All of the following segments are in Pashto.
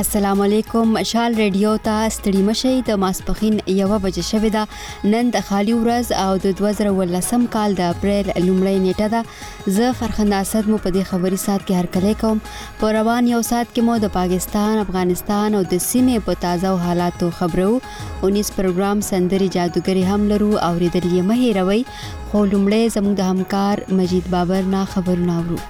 السلام علیکم. مشال ریډیو ته ستړي مشئ. د ماسپخین 1 بجې شوې ده. نن د خالي ورځ او د 2018 کال د اپریل لومړۍ نیټه ده. زه فرخنده اسد مو په دې خبري سات کې هرکلی کوم. په روان یو سات کې مو د پاکستان، افغانستان او د سیمې په تازه حالاتو خبرو. 19 پروګرام سندري جادوګری هم لرو او ریډلې مه هېروئ. خو لومړی زموږ د همکار مجید بابر نه خبرونه اورو.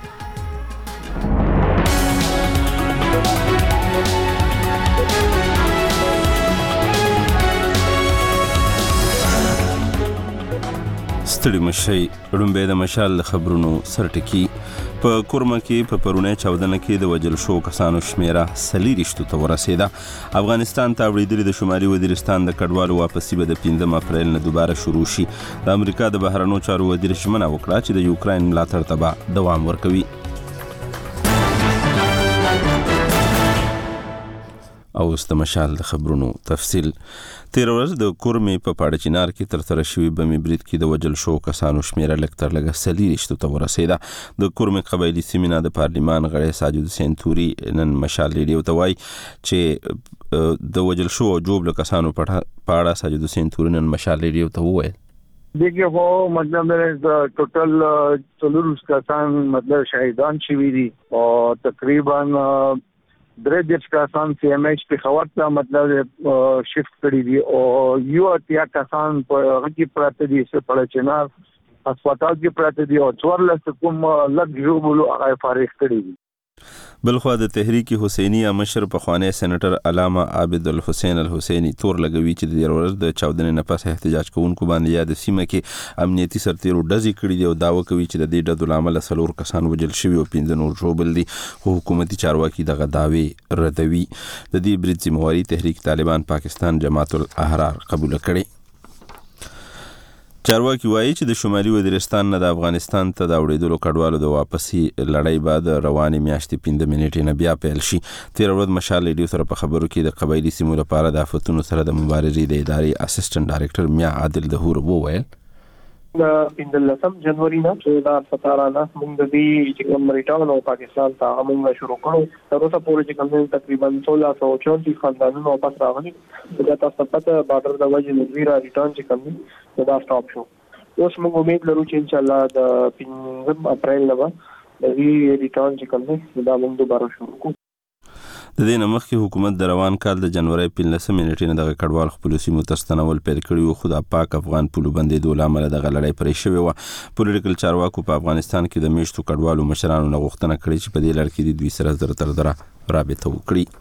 ستړي مشئ. لومړی د مشال خبرونو سرټکی. په کورمه کې په پرونی چاودنه کې د وجل شو کسانو شمیره 40 ته ورسېده. افغانستان ته وړېدلې د شمالي وزیرستان د کډوالو واپسی به د 15 اپریل نه دوباره شروع شي. د امریکا د بهرنیو چارو وزیر ژمنه وکړه چې د یوکراین ملاتړ ته به دوام ورکوي. او اوس د مشال د خبرونو تفصیل. تیر ورځ د کورمې په پاړه چنار کې ترسره شوي بمي برید کې د وجل شو کسانو شمیره لږ تر لږه 40 ته ورسېده. د کورمې قبایلي سیمې نه د پارلمان غړی ساجد حسین توري نن مشال ریډیو ته وایي چې د وجل شو او جوړ کسانو په اړه ساجد حسین توري نن مشال ریډیو ته وویل. دیکھیے وہ مطلب ٹوٹل 40 کسان مطلب شہیدان شوي دي او تقریباً 3 کسان سی ایم ایچ پېښور ته مطلب شفت کړي دي او یو اتیا کسان په هغه کې پراته دي چې په چنار هسپتال کې پراته دي او 14 کوم لږ ژوبلو هغه فارغ کړي دي. بلخوا د تحریک حسینیه مشر پخوانی سېنیټر علامه عابد الحسین الحسینی تور لګوي چې د ورځ د چاودنې نه پس احتجاج کوونکو باندې یا د سیمه کې امنیتي سرتیرو ډزې کړي دي او دعوه کوي چې د دې ډزو له امله 4 کسان وژل شوي او 15 نور ژوبل دي. خو حکومتي چارواکي دغه دعوې ردوي. د دې برید ذمہواري تحریک طالبان پاکستان جماعت الاحرار قبول کړي. چارواکي وایي چې د شمالي وزیرستان نه د افغانستان ته د وړېدلو کډوالو د واپسي لړۍ بعد روانې میاشتې 15 منټې نه بیا پیل شي. تیر ورځ مشال ریډیو سره په خبرو کې د قبایلي سیمو لپاره د آفتونو سره د مبارزې د ادارې اسسټنټ ډایرکټر میا عادل دهور وویل. د 15 جنوري نه 2017 نه موږ د دې چې کوم ریټرن او پاکستان ته موږ شروع کړو. تر اوسه پورې چې کوم تقریبا 1634 خاندانونو واپس راغلي. دا تاسو ته بارډر د وجې نویرا ریټرن چې کوم دا سټاپ شو. اوس موږ امید لرو چې ان شاء الله د 15 اپریل نه د دې ریټرن چې کوم دا موږ دوباره شروع کوو. د دې نه مخکې حکومت د روان کال د جنوري 15 منټې نه دغه کډوال خپلو سیمو ته ستنول پیل کړي وو. خو د پاک افغان پولو بندېدو له امله دغه لړۍ پرې شوې وه. پولیټیکل چارواکو په افغانستان کې د میشتو کډوالو مشرانو نه غوښتنه کړې چې په دې لړ کې د دوی سره زر تر زره رابطه وکړي.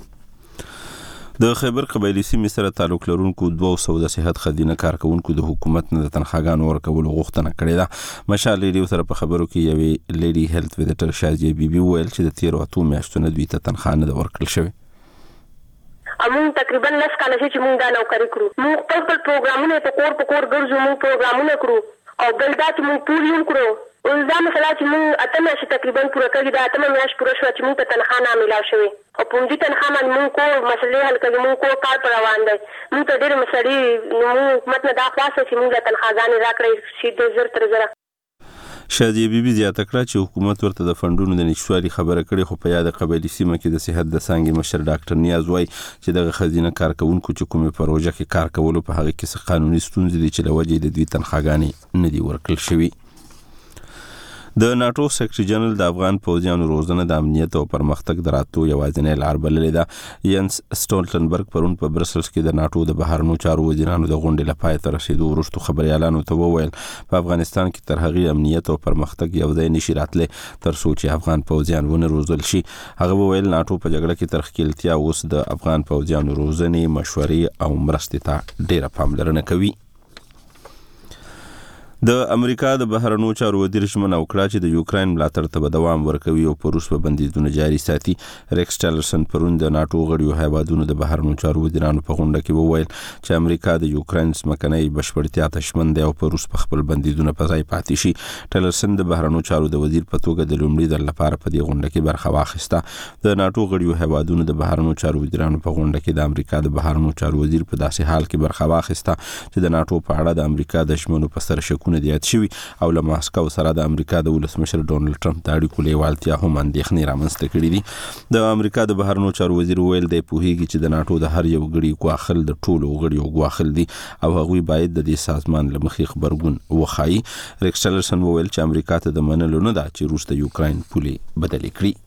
د خیبر قبایلي سیمې سره تعلق لرونکو 200 د صحت خدینه کارکونکو د حکومت نه د تنخواګانو ورکولو غوښتنه کړې ده. مشال ریډیو سره په خبرو کې یوې لیډي هیلث وزیټر شازیه بیبي وویل چې د تیرو 8 میاشتو نه دوی ته تنخوا نه ده ورکړل شوې. موږ تقریبا 10 کاله چې موږ دا نوکري کړو. موږ خپل پروګرامونه په کور ګرځو. موږ پروګرامونه کړو او بل دا چې موږ ټول یو کړو. اوس دا مثلا چې موږ اته میاشتې تقریبا پوره کړي. دا اته میاشت پوره شوه چې موږ ته تنخوا نه میلاو شوې او په همدې تنخوا باندې موږ کور مسلې حل کوي. موږ کور کار پر روان دی. موږ ته ډېر مسلې موږ حکومت نه دا خلاصه چې موږ له تنخواګانې راکړئ شي د زر تر زره. شادیه بیبي زیاته کړه چې حکومت ورته د فنډونو د نشوالي خبره کړې. خو په یاد قبایلي سیمه کې د صحت د څانګې مشر ډاکټر نیاز وایي چې دغه خزینه کارکونکو چې کومې پروژه کې کار کولو په هغه کې څه قانوني ستونزې دي چې له وجې د دوی تنخواګانې نه دي ورکړل شوي. د ناتو سیکرټري جنرال د افغان پوځیانو روزنه د امنیت او پرمختګ د راتلو یوازینۍ لار بللې ده. ینس سټولټنبرګ پرون په برسلز کې د ناتو د بهرنیو چارو وزیرانو د غونډې له پای ته رسېدو وروسته خبريالانو ته وویل په افغانستان کې تر هغې امنیت او پرمختګ یو ځای نشي راتلی تر څو چې افغان پوځیان ونه روزل شي. هغه وویل ناتو په جګړه کې تر ښکېلتیا اوس د افغان پوځیانو روزنې، مشورې او مرستې ته ډېره پاملرنه کوي. د امریکا د بهرنیو چارو وزیر ژمنه وکړه چې د یوکراین ملاتړ ته به دوام ورکوي او په روس به بندیزونه جاري ساتي. ریکس ټیلرسن پرون د ناتو غړیو هیوادونو د بهرنیو چارو وزیرانو په غونډه کې وویل چې امریکا د یوکراین ځمکنۍ بشپړتیا ته ژمن دی او په روس په خپل بندیزونه په ځای پاتې شي. ټیلرسن د بهرنیو چارو د وزیر په توګه د لومړي ځل لپاره په دې غونډه کې برخه واخیسته. د ناتو غړیو هیوادونو د بهرنیو چارو وزیرانو په غونډه کې د امریکا د بهرنیو چارو وزیر په داسې حال کې برخه واخیسته چې د ناتو په اړه د امریکا د ژمنو په سر شکونه اختلافونه زیات شوي او له ماسکو سره د امریکا د ولسمشر ډونالد ټرمپ د اړیکو لیوالتیا هم اندېښنې رامنځته کړي دي. د امریکا د بهرنیو چارو وزیر ویل دی پوهیږي چې د ناټو د هر یو غړي ګواښل د ټولو غړیو ګواښل دي او هغوی باید د دې سازمان له مخې خبرګون وښایي. ریکس ټیلرسن وویل چې امریکا ته د منلو نه ده چې روس د یوکراین پولې بدلې کړي.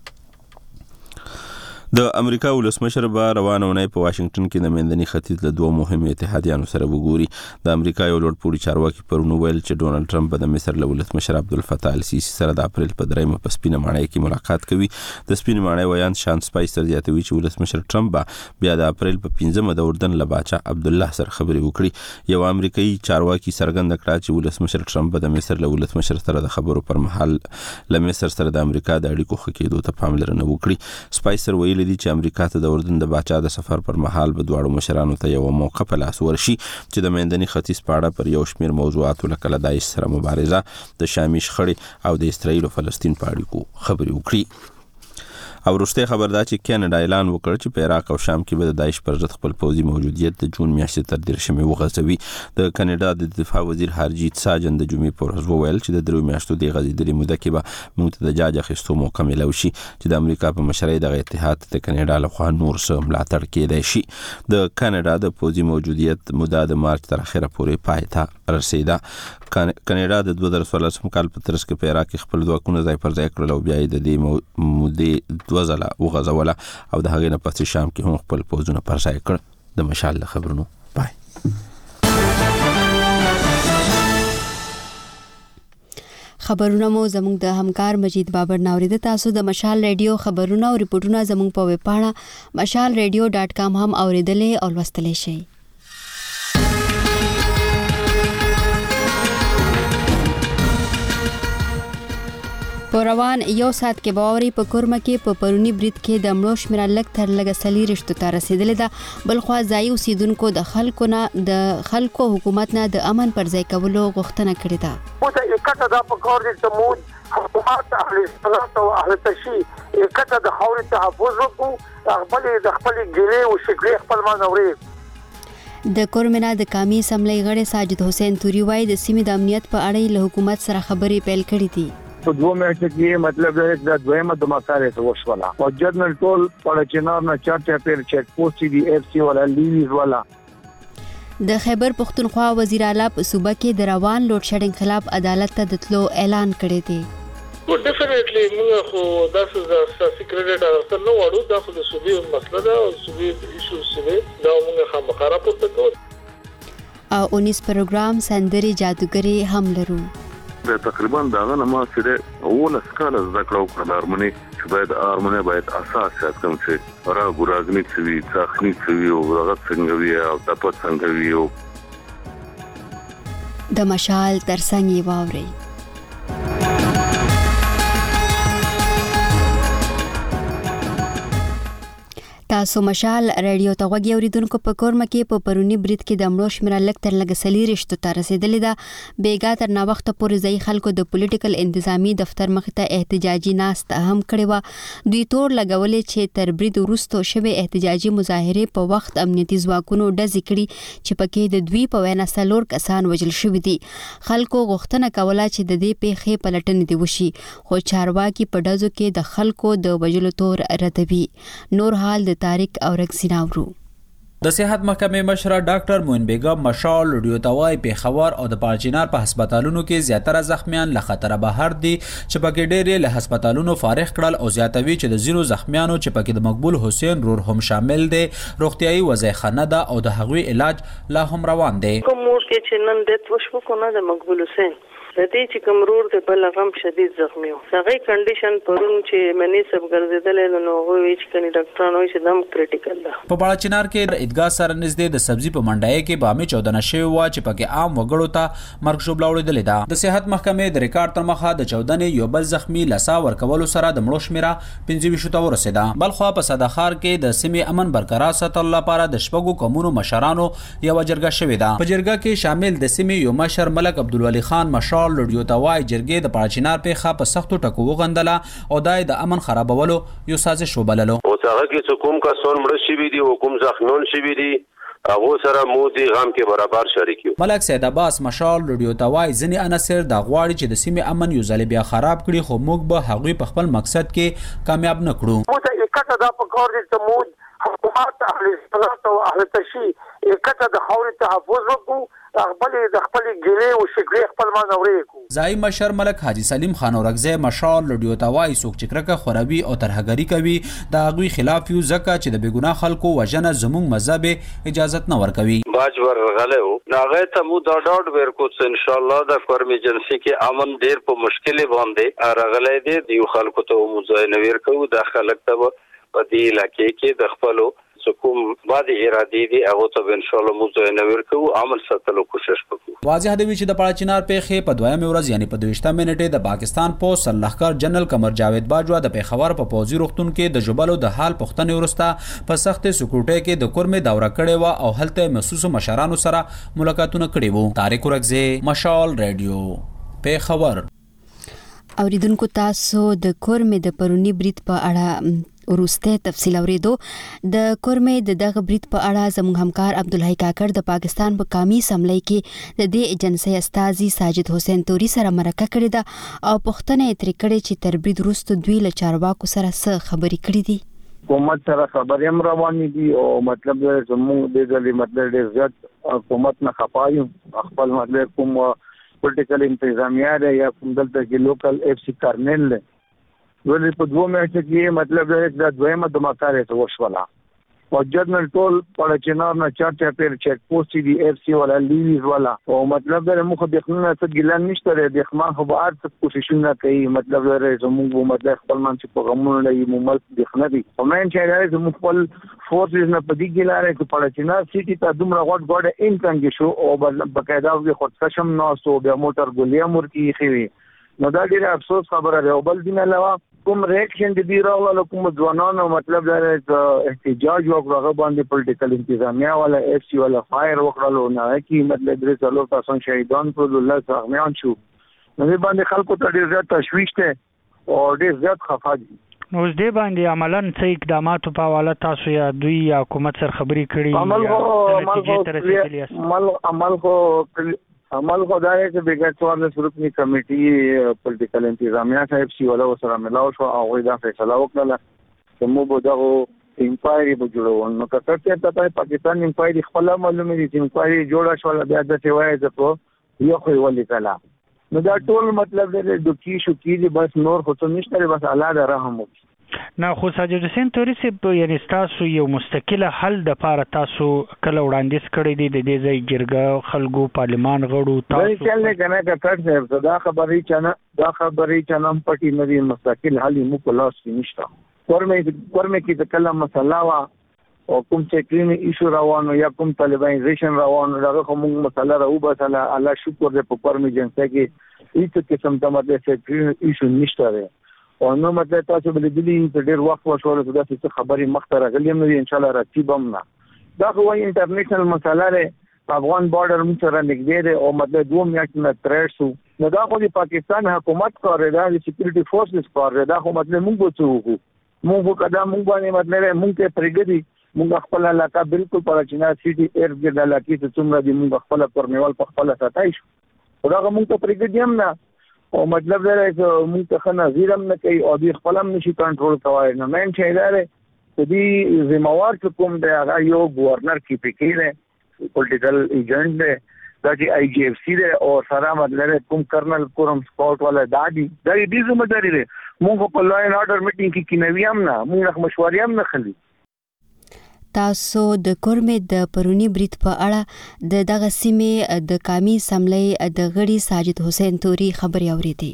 د امریکا ولسمشر به روانه اونۍ په واشنگټن کې د منځني ختیځ له دوه مهمو اتحادیانو سره وګوري. د امریکا یو لوړپوړي چارواکي پرون ویل چې ډونالد ټرمپ به د مصر له ولسمشر عبدالفتاح السیسی سره د اپریل په 3 په سپینه ماڼۍ کې ملاقات کوي. د سپینه ماڼۍ ویان شان سپایسر زیاتوي چې ولسمشر ټرمپ به بیا د اپریل په 15 د اردن له باچا عبدالله سره خبرې وکړي. یو امریکایي چارواکي څرګنده کړه چې ولسمشر ټرمپ به د مصر له ولسمشر سره د خبرو پر مهال له مصر سره د امریکا د اړیکو ښه کېدو ته پاملرنه وکړي. سپایسر ویلي دي چې امریکا د اردن د باچا د سفر پر مهال به دواړو مشرانو ته یو موقع په لاس ورشي چې د منځني ختیځ په اړه پر یو شمېر موضوعاتو لکه له داعش سره مبارزه، د شامي شخړې او د اسرائیل او فلسطین په اړیکو خبرې وکړي. او وروستی خبر دا چې کاناډا اعلان وکړ چې په عراق او شام کې به د داعش پر ضد خپل پوځي موجودیت د جون میاشتې تر 13 وغځوي. د کاناډا د دفاع وزیر هرجیت ساجن د جمعې پر ورځ وویل چې د 3 میاشتو د غځېدلې موده کې به موږ ته د جاج اخیستو موقع میلاو شي چې د امریکا په مشرۍ دغه اتحاد د کاناډا لخوا نور څه ملاتړ کېدای شي. د کاناډا د پوځي موجودیت موده د مارچ تر اخره پورې پای ته رسیده. کاناډا د 2014 کال په ترڅ کې په عراق کې خپل ځواکونه ځای پر ځای کړل او بیا یې د دې مودې وزله وغځوله او د هغې نه پس شام کې هم خپل پوځونه پر ځای کړ. د مشال خبرونو پای. خبرونه مو زموږ د همکار مجید بابر ناوریده. تاسو د مشال ریډیو خبرونه او ریپورتونه زموږ په ویب پاڼه mashalradio.com هم اوریدلې او لوستلې شئ. په روان یو ساعت کې باوري په کورمه کې په پرونی برید کې د مړو شمېره لږ تر لږه 40 ته رسیدلې ده. بلخوا ځایي اوسیدونکو د خلکو حکومت نه د امن پر ځای کولو غوښتنه کړې ده. او ته اکټه دا په کار دي چې موږ حکومت اهل سنت او اهل تشیع اکټه د خاورې تحفظ وکړو، خپل ګیلې او شکلې خپل مانوري. د کورمنا د قومي اسمبلی غړي ساجد حسین توري وايي د سیمې د امنیت په اړه له حکومت سره خبرې پیل کړې دي. په 2 میاشتو کې مطلب د دویمه دماکاره ته وشوله او جنرال ټول په چنار نه چارچا پیر چیک پوسټ دی اف سی ولا لیویز ولا. د خیبر پختونخوا وزیر اعلی په صوبه کې د روان لوډ شیډینګ خلاف عدالت ته د تلو اعلان کړی دی. ډیفینیټلی موږ خو داسې د سیاسي کریډټ اخیستل نه وړو، دا خو د صوبې مسله ده او صوبې ایشوز چې دا موږ خامخا راپورته کوو. او 19 پروګرام سندري جادوګري هم لرو. تقریبا داغه ما سره اوله سکاله ذکر او کارمنې چې باید اساس کوم چې را ګراغنی سوي ځخنی سوي او رغت څنګه وي او تاسو څنګه وي. د مشال ترڅنګ واوري. تاسو مشال ریډیو ته غوږی اوریدونکو په کورمه کې په پرونی برید کې د مړو شمېره لږ تر لږه 40 ته رسیدلې ده. بیګا تر نا وخت پورې ځای خلکو د پولیټیکل انتظامی دفتر مخ ته احتجاجي ناسته هم کړې و. دوی تور لګولې چې تر برید وروسته شوی احتجاجي مظاهره په وخت امنیتي ځواکونو ډزې کړي چې پکې د دوی په وینا 4 کسان وژل شوي دي. خلکو غوښتنه کوله چې د دې پیښې پلټنې دی وشي، خو چارواکي په ډزو کې د خلکو د وژلو تور ردوي. نور حال د تاریخ او رکسیناورو. د صحت محکمې مشره ډاکټر موین بیگم مشال ریډیو ته وایي پیښور او د پالچینار په هسپتالونو کې زیاتره زخمیان له خطره بهر دي چې پکې ډېرې له هسپتالونو فارغ کړل او زیاتوي چې د زیرو زخمیانو چې پکې د مقبول حسین رور هم شامل دي روغتیايي وضعیت نه ده او د هغوی علاج لا هم روان دی. کوم کې چې نن د وشو کو نه د مقبول حسین د دې چې کوم رور د بل غم شدید زخمی و، هغه کنډیشن پرون چې منی سب ګرځیدل نو وی چې کني ډاکټرانو چې دم کریټیکل ده. په بالاچینار کې عیدګاه سره نږدې د سبزی په منډای کې بامي 14 شوی و چې پکې عام وګړو ته مرګ شوبلا وړل ده. د صحت محکمې د ریکارډ تر مخه د 14 یو بل زخمی لسا ورکولو سره د مړو شمیره 25 ته ورسیده. بلخوا په صدخار کې د سیمې امن برقرار ساتلو لپاره د شپږو قومونو مشرانو یو جرګه شوې ده. په جرګه کې شامل د سیمې یو مشر ملک عبدالولي خان مشال لډیو ته وای جرګې د پاچینار پیخه په سختو ټکو وغندله او دای د امن خرابولو یو سازش وبللو. او هغه کې کوم کسان مړ شوي دي او کوم زخمیان شوي دي هغه سره مو دي غم کې برابر شریک یو. ملک سید عباس مشال رادیو توای ځنی عناصر د غواړي چې د سیمې امن یو ځل بیا خراب کړي، خو موږ به هغوی په خپل مقصد کې کامیاب نه کړو. مو ته اکټه دا په کار دي ته مو حکومت اهل سنت او اهل تشیع اکټه د خاورې تحفظ وکړو، خپل ګلې او شکرې خپل مانورې کو. ځای مشر ملک حاجی سلیم خان اورګزی مشال رادیو توای څوک چې کرکه خوروي او ترهګری کوي د هغوی خلاف یو ځکه چې د بېګناه خلکو وژنه زموږ مذهب اجازت نه ورکوي. باج ورغله او ناغه ته مو دا ډاډ ورکو چې ان شاء الله د فرمیجنسي کې امن ډیر په مشکل باندې راغله دي. یو خلکو ته مو ځای نه ورکو، د خلک ته په دې علاقې کې د خپلو کوم بعد ارادي دي هغه ته ان شاء الله موږ نه ورکو عمل ساتلو کوشش وکړو. واضح دی چې د پړاچینار پیښې په دویمه ورځ یعنی په 22 منټه د پاکستان پولیس سرلښکر جنرال قمر جاوید باجوا د پیښور په پوځي روغتون کې د جبلو د حال پښتنې ورسته په سخت سکیورټي کې د کورمې دوره کړې و او هلته محسوس مشرانو سره ملاقاتونه کړي وو. طارق اورګزی مشال رادیو پیښور. اوریدونکو تاسو د کورمې د پرونی برید په اړه ورسته تفصیل اوریدو. د کورمې د دغه برید په اړه زموږ همکار عبدالحی کاکړ د پاکستان په قومي اسمبلی کې د دې ایجنسۍ استازي ساجد حسین توري سره مرکه کړې ده او پوښتنه یې ترې کړې چې تر برید وروسته دوی له چارواکو سره څه خبرې کړې دي. حکومت سره خبرې هم روانې دي او مطلب زموږ د ځلې مطلب ډېر زیات حکومت نه خپایو خپل مطلب کوم پولیټیکل انتظامیه ده یا کوم دلته کې لوکل اف سی کارنل ده ولې په دوه میاشتو کې مطلب د دویمه دماکارې ته وشوله او جنرال ټول پړچینار نه چارچا پیر چیک پوسټ دی اف سی ولا لیویز ولا او مطلب د مخ د خلنه څه ګلان نشته د خما خو بار څه کوششونه کوي مطلب زموږ مطلب خپل منځ په غمونو لې ممل د خنه دي او مې چې زموږ خپل فورسز نه پدې ګلاره کې پړچینار سيټي ته دومره غوډ انکانګ شو او بقاعده د خودکشم نو سو بیا موټر ګولیا مورکی خوي نو دا ډیره افسوس خبره ده او بل دین علاوه کوم ریاکشن دي راغله کوم ځوانانو مطلب دا احتجاج وکړه باندې پولیټیکل انتظامیه ولا اف سی ولا فایر وکړلو نه کی مطلب درې څلور تاسو شهیدان پر الله سغمیان شو نو باندې خلکو ته ډیر زیات تشویش ته او ډیر زیات خفه دي. نو دې باندې عملاً څه اقدامات په حواله تاسو یا دوی یا حکومت سره خبرې کړې عمل خو دا چې بیګټوار د سرپنی کمیټي پولیټیکل انتظامیه صاحب سی ولا سره ملاو شو او دا فیصله وکړه چې مو به دا انکوایري به جوړو نو کته ته پاکستان انکوایري خپل معلومه دي چې انکوایري جوړه شو بیا د سیوای ځکو یو خو ولې کلا نو دا ټول مطلب د دوکي شو کیږي بس نور خو څه نشته بس الله د رحم وکړي. نه خو ساجد حسین توري سي یعنی تاسو یو مستقله حل د پاره تاسو کله وړاندیز کړی دی د دې ځای جرګه خلکو پارلمان غړو تاسو څنګه کنه کټ دا خبرې چانه پټي نوی مستقل حل مو په لاس کې نشته. کورمه کې د کلم مسله وا او کوم چې کلینی ایشو روانو یا کوم طالبانیزیشن روانو دغه کوم مسله راو بسله الله شکر دې په کورمه جنسه کې هیڅ قسم ته مده چې ایشو نشته او نو مطلب تاسو بل دي ډېر وخت وشول دا څه خبرې مخته راغلي هم نه ان شاء الله راتیب هم نه دا خو انټرنیشنل مسله ده افغان بارډر موږ سره نږدې ده او مطلب دوه میاشتې نه ترشو نو دا خو د پاکستان حکومت کار دی د سکیورټي فورسز کار دی دا خو مطلب موږ څه موږ کدا موږ باندې مطلب موږ ته پرګدي موږ خپل علاقه بالکل پړچینا سيټي ایرګډ علاقې ته څومره دي موږ خپل پرنیوال په خپل ساتای شو دا موږ ته پرګدي هم نه او مطلب دا چې موږ ته نظیر هم نه کوي او د خپل هم نشي کنټرول کوي نه مې چې دا چې دی زموار کوم دی هغه یو گورنر کی پکې دی پولیټیکل ایجنټ دی دا چې آی جی اف سی دی او سره مطلب کوم کرنل کورم سپورټ ولا دادی دا دې ذمہداري دی موږ په لاین آرډر میټینګ کې کینوي هم نه موږ مشورې هم نه خلی. تاسو د کورمې د پرونی برید په اړه د دغه سیمې د قومي اسمبلی د غړي ساجد حسین توري خبري اورېدي.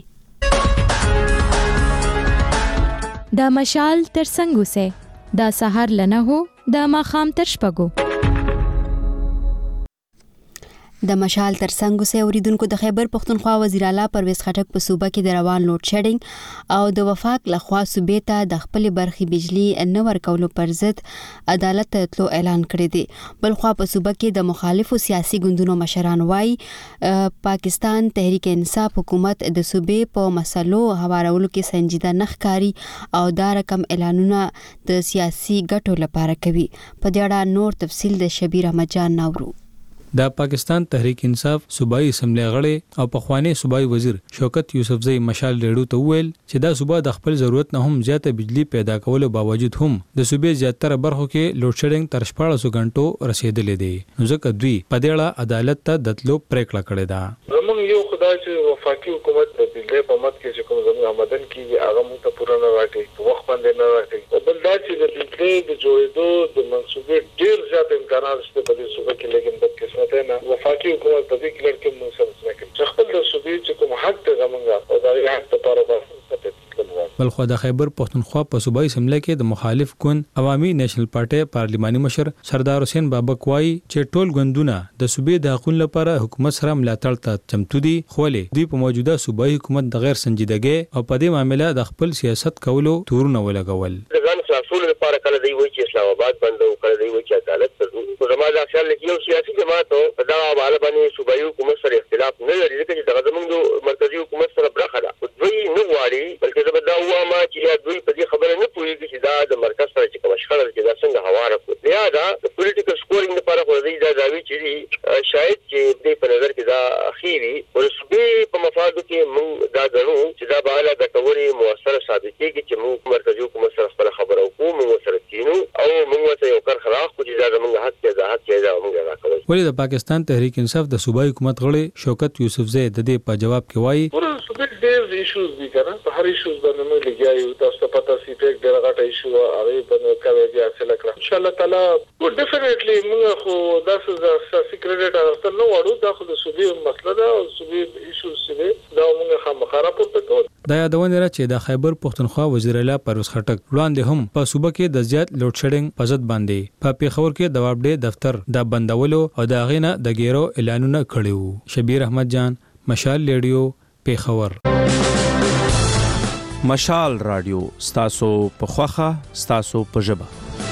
د مشال تر څنګه سه د سحر لنه هو د ماخام تر شپګو د مشال ترڅنګ سه اوریدونکو د خیبر پختونخوا وزیر اعلی پرویز خټک په صوبه کې د روان لوډ شیډینګ او د وفاق لخوا صوبې ته د خپل برخي بجلی نه ورکولو پر ضد عدالت ته تلو اعلان کړی دی. بل خو په صوبه کې د مخالفو سیاسي ګوندونو مشران وایي پاکستان تحریک انصاف حکومت د صوبې په مسلو هوارولو کې سنجیده نخکاری او دا رقم اعلانونه د سیاسي ګټو لپاره کوي. په دې اړه نور تفصیل د شبیر احمد جان نورو. د پاکستان تحریک انصاف صوبایي اسمبلی غړی او پخوانی صوبایي وزیر شوکت یوسفزئی مشال ریډو ته ویل چې دا صوبه د خپل ضرورت نه هم زیاته بجلی پیدا کولو باوجود هم د صوبې زیاتره برخو کې لوډ شیډینګ تر 1400 غنټو رسیدلې دی. نو ځکه دوی په دې اړه عدالت ته د تلو پریکړه کړې ده. زموږ یو خدای چې وفاقي حکومت د بجلی په مت کې چې کوم زموږ آمدن کیږي هغه موږ ته پوره نه راټي وخت باندې نه راټي. بل دا چې د بجلی د جوړېدو د منصوبې ډیر زیات امکانات شته په دې صوبه کې، لیکن د قسمت نه وفاقي حکومت په دې کې لړکې موږ سره څه کوي چې خپل د صوبې چې کوم حق ته زمونږ او دا حق ته لپاره بلخو د خیبر پختونخوا په صوبایي اسمبلی کې د مخالف ګوند عوامي نیشنل پارټي پارلیماني مشر سردار حسین بابک وایي چې ټول ګوندونه د صوبې د حقوقو لپاره حکومت سره ملاتړ ته چمتو دي، خو دوی په موجوده صوبایي حکومت د غیر سنجیدګۍ او په دې معاملې د خپل سیاست کولو تورونه ولګول. ځان خلاصولو لپاره کله دی وایي چې اسلام آباد بندو، کله دی وایي چې عدالت ته زما د خیال کې یو سیاسي جماعت په دا حواله باندې صوبایي حکومت سره اختلاف نه لري، ځکه چې دغه زموږ مرکزی حکومت سره برخه ده. دوی نه غواړي بلکې دا واما چې دوی په دې خبره نه پوهیږي چې دا د مرکز سره چې کوم شخړه چې دا څنګه هواره کړي. یا دا د پولیټیکل سکورینګ لپاره خو دا داوی چې شاید چې دې په نظر کې دا اخیری ورسبي په مفادو کې موږ دا غنو چې دا به له ګټوري موثره ثابت کیږي چې موږ مرکزی حکومت سره خپل خبره وکړو، موږ سره کینو او موږ ته یو کار خلاص کو چې دا موږ حق کې دا موږ راکړو. ولې د پاکستان تحریک انصاف د صوبایي حکومت غړي شوکت یوسفزئی د دې په جواب کې وایي ډېر ایشوز دي کنه، په هر ایشوز باندې موږ لګیایو. تاسو ته پته سي ټیک ډېر غټه ایشو هغه باندې کوي بیا څه لکه ان شاء الله تعالی او ډیفینټلی موږ خو داسې د سیکریټ اصل نو وړو دا خو د صوبې مسله ده او صوبې ایشوز دي دا موږ خامخا راپورته کوو. دا یادونه را چې د خیبر پختونخوا وزیر اعلی پرویز خټک وړاندې هم په صوبه کې د زیات لوډ شیډینګ په ضد باندې په پیښور کې د وابډې دفتر د بندولو او د غینه د ګیرو اعلانونه کړي وو. شبیر احمد جان، مشال ریډیو، پیښور. مشال رادیو ستاسو په خوخه ستاسو په ژبه.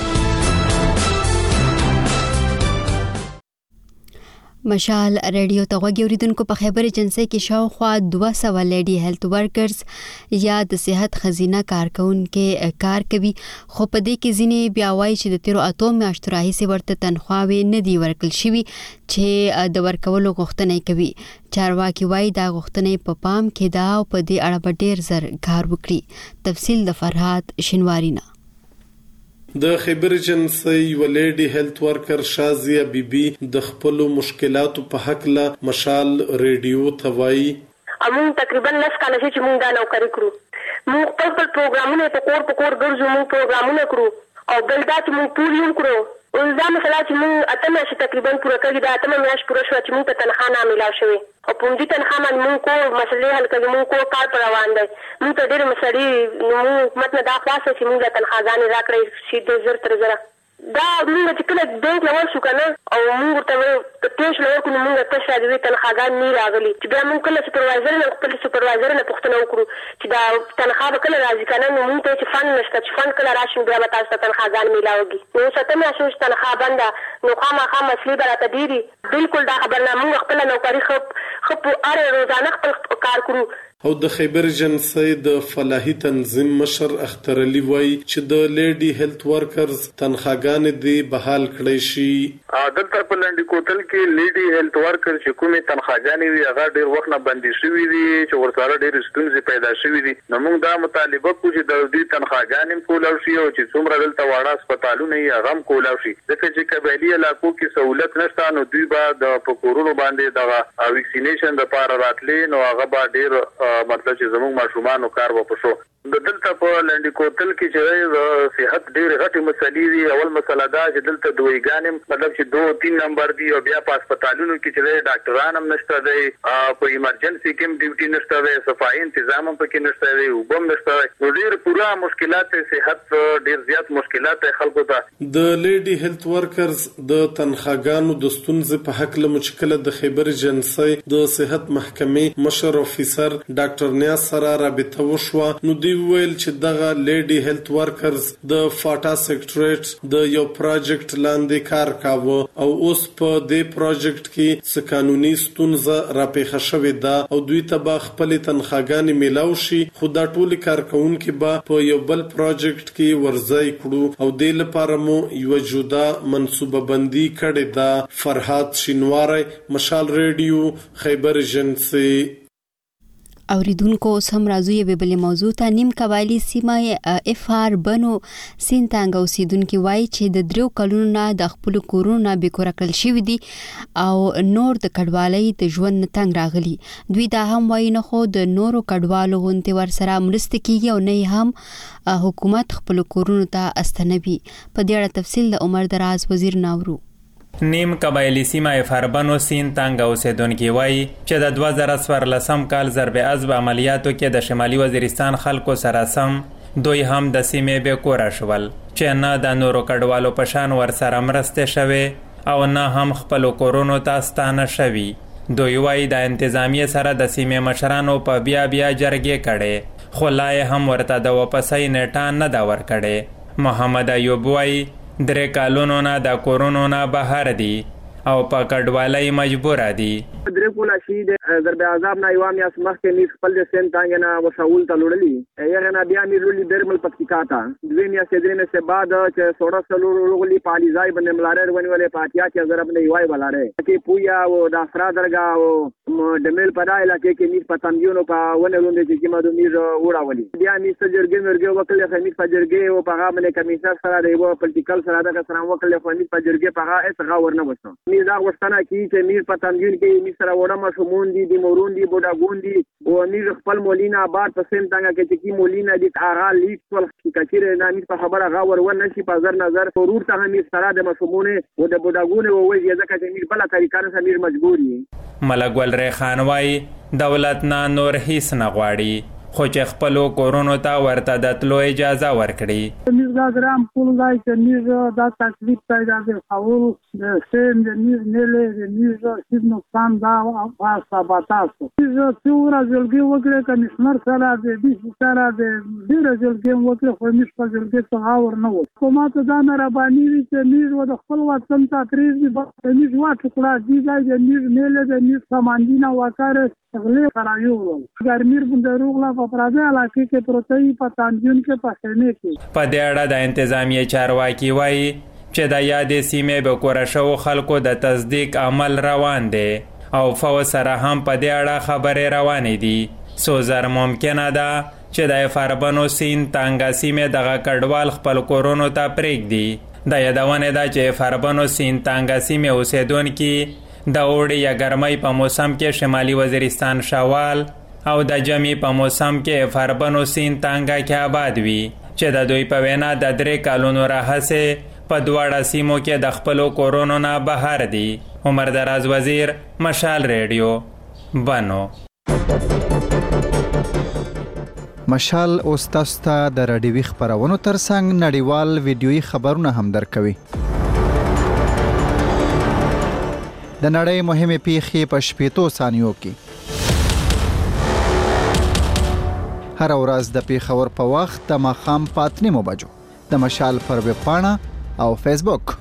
مشال ریډیو ته غوږی اوریدونکو په خیبر ایجنسی کې شاوخوا 200 لیډي هیلث ورکرز یا د صحت خزینه کارکونکو کار کوي، خو په دې کې ځینې بیا وایي چې د تیرو اتو میاشتو راهیسې ورته تنخواوې نه دی ورکړل شوي چې د ورکولو غوښتنه کوي. چارواکي وایي دا غوښتنه په پام کې ده او په دې اړه به ډیر زر کار وکړي. تفصیل د فرهاد شینوارینا. د خیبر ایجنسی ولیډي هیلث ورکر شازیه بیبي د خپل مشکلاتو په حق له مشال ریډیو ته وایي امون تقریبا 10 کال چې موږ دا نوکری کړو، موږ خپل پروګرامونه په کور ګرځو، موږ پروګرامونه کړو او بل دا چې موږ ټول یو کړو. او دا مثلا چې موږ اتمه چې تقریبا پوره کړی دا اتمه میاشت پوره شو چې موږ ته تنخواه نه ملاو شوی او په دې تنخواه باندې موږ کو مسلې حل کوي، موږ کو کار پر روان دی. موږ ته ډېر مسلې نو حکومت نه دا خاصه چې موږ له تنخواهګانې راکړی شي 2000 تر 1000 دا موږ چې کله بینک لور شو کنه او موږ ته تېش لور کو موږ ته شاده تنخواهګان نه راغلي چې بیا موږ کله سپروایزر نه خپل سپروایزر نه پوښتنه وکړو چې دا تنخواه کله راځي کنه نو موږ ته چې فند نشته چې فند کله راشي بیا به تاسو ته تنخواهګان میلاوږي. نو ستمه شو چې تنخواه بنده نو خامخا مسلې به راته ډېري بالکل دا خبرنامه موږ خپل نوکري خپ اره روزانه خپل کار کوو. او د خیبر ایجنسی د فلاحي تنظیم مشر اختر علي وایي چې د لیډي هیلث ورکرز تنخواهګانې دې بحال کړی شي. دلته په لنډي کوتل کې لیډي هیلث ورکر چې کومې تنخواهګانې وي هغه ډېر وخت نه بندي شوي دي چې ورسره ډېرې ستونزې پیدا شوي دي. نو موږ دا مطالبه کوو چې د دوی تنخواهګانې هم کولاو شي او چې څومره دلته واړه هسپتالونه یې هغه هم کولاو شي، ځکه چې قبایلي علاقو کې سهولت نشته نو دوی به د په کورونو باندې دغه ویکسینیشن دپاره راتلې نو هغه به ډېر مطلب چې زموږ ماشومانو کار به پشو. د دلته په لنډی کوتل کې چې صحت ډېر غټي مسلې دي. اول مسله دا چې دلته دویګانې مطلب چې 2-3 نمبر دي او بیا په هسپتالونو کې چې ډاکټران هم نشته دي، په ایمرجنسي کې ډیوټي نشته دي، صفائی تنظیم هم پکې نشته دي، وبم نشته دي. نو ډېر پورا مشکلات صحت ډېر زیات مشکلات خلکو ته. د لیډي هیلث ورکرز د تنخواګانو د ستونزې په حق له مشکله د خیبر ایجنسي د صحت محکمې مشر افیسر ډاکټر نیاز سره رابطه وشوه. نو دی ویل چې دغه لیډي هیلث ورکرز د فاټا سیکریټریټ د یو پروجیکټ لاندې کار کاوه او اوس په دې پروجیکټ کې څه قانوني ستونزه راپېښه شوې ده او دوی ته به خپل تنخواګانې میلاو شي، خو دا ټول کارکونکي به په یو بل پروجیکټ کې ورځای کړو او د لپاره مو یو جدا منصوبه بندي کړې ده. فرحات شینواری، مشال ریډیو، خیبر ایجنسي. اوریدونکو سم راځو یو بل موضوع ته. نیم قبایلی سیمه اف آر بنو سینتانګ اوسیدونکو وایي چې د 3 کلونو نه د خپل کورونه بیکوره کړل شوی دي او نور د کډوالۍ د ژوند تنګ راغلي. دوی دا هم وایي نه خو د نورو کډوالو غونډې ورسره مرسته کیږي او نه هم حکومت خپل کورونو ته استنوي. په دې اړه تفصیل د عمر دراز وزیر ناورو. نیم قبایلی سیمه فاربنو سینتانګ اوسیدونکو وایي چې د 2014 کال ضرب عضب عملیاتو کې د شمالي وزیرستان خلکو سره سم دوی هم د سیمې به کور شول چې نه د نورو کډوالو په شان ور سره مرسته شوي او نه هم خپل کورونو ته ستانه شوي. دوی وایي د انتظامیه سره د سیمې مشرانو په بیا جرګې کړي خو لا هم ورته د واپسۍ نیټه نه دا ور کړي. محمد ایوب وایي 3 کالونو نه د کورونو نه بهر دي او په کډوالۍ مجبور دي. درې کولا شي د ضرب عذاب نه یوام یا سمخ کې می خپل د سین تانګ نه وساول تلوړلی یغه نه بیا می رولي درمل پکتیکاتا دوی میا سیدرینه سه بعد چې سوړه سلوړلی پالیزای باندې ملاره ونولې پاتیا چې ضرب نه یوای بلاره کې پویا او د افراد درګه او دمل په دای علاقې کې می پتانګونو په ونه لوند چې ما د میر وړاولي بیا می سجرګې مرګه وکړه خمید فجرګې او په هغه باندې کمیشنر سره د یو پولیټیکل سره د سره وکړه خمید فجرګې په هغه اس غا ورنه وسو می دا غوښتنه کی چې میر پتانګون کې سره وړه مشمون دي د مورون دي بوډاګون دي او امیر خپل مولینا آباد په سیم څنګه کې چې مولینا دي هغه لیک ټول کچېره نه امیر په خبره غا ور نشي په نظر ضرور ته امیر سره د مشمون او د بوډاګون او وایي ځکه چې امیر بل طریقې سره امیر مجبوري. ملک ول ریحان وای دولت نه نور هیڅ نه غواړي خو چې خپل کورونو ته ورته د تلو اجازه ورکړي. میرزا ګرام پول دای چې میرزا دا تکلیف پیدا کړ او د سیم د میرزا هیڅ نقصان دا واسه باتاسو میرزا څوره جلګي وکړه کمشنر سره د دې سره د ډیر جلګي وکړه خو مش په جلګي ته اور نه و کومه ته دا مهرباني وي چې میرزا د خپل وطن ته تریزي په میرزا واټکړه دی د میرزا نه له د میرزا سامانډینا وکړه غلې فرایو ګرمیر بندروغلا په پراده علاقې کې پروتای په تانجون کې په خیمه کې په دې اړه د انتظامیه چارواکي وایي چې د یادې سیمې به کور شو خلکو د تصدیق عمل روان دی او فو سره هم په دې اړه خبرې روانې دي. سو زر ممکنه ده چې د فاربنو سین تانګا سیمې دغه کډوال خپل کورونو ته پرېږدي. د یادونه ده چې فاربنو سین تانګا سیمې اوسیدونکي د اوړي یا ګرمۍ په موسم کې شمالي وزیرستان شوال او د جمی په موسم کې فاربنو سین تانګا کې آباد وي چې د دوی په وینا د 3 کالونو راهسه په دواړه سیمو کې د خپل کورونو نه بهر دي. عمر دراز وزیر، مشال ریډیو، بنو. مشال اوس تاسو ته د رادیوي خبرونو ترڅنګ نړیوال ویډیويي خبرونه هم درکوي. د نړۍ مهمه پیښې په 15 ثانیو کې هر ورځ د پیښور په وخت د ماښام په 8 بجو د مشال پر ویب پاڼه او فیسبوک.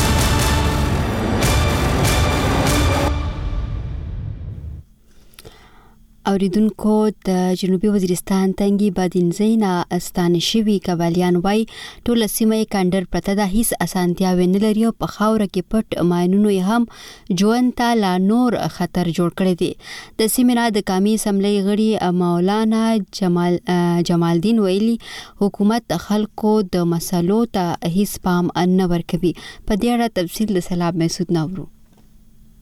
اوریدونکو د جنوبي وزیرستان تنګي بادینځي نه استانه شوي کوالیان وای ټول سیمه کاندر پرته د هیڅ اسانتیا ونه لري په خاور کې پټ ماینونو هم ژوند ته لا نور خطر جوړ کړی دی. د سیمه نه د قومي اسمبلی غړي مولانا جمالدین ویلي حکومت خلکو د مسلو ته هیڅ پام نه ورکوي. په دې اړه تفصیل د سلام مسعود ناورو.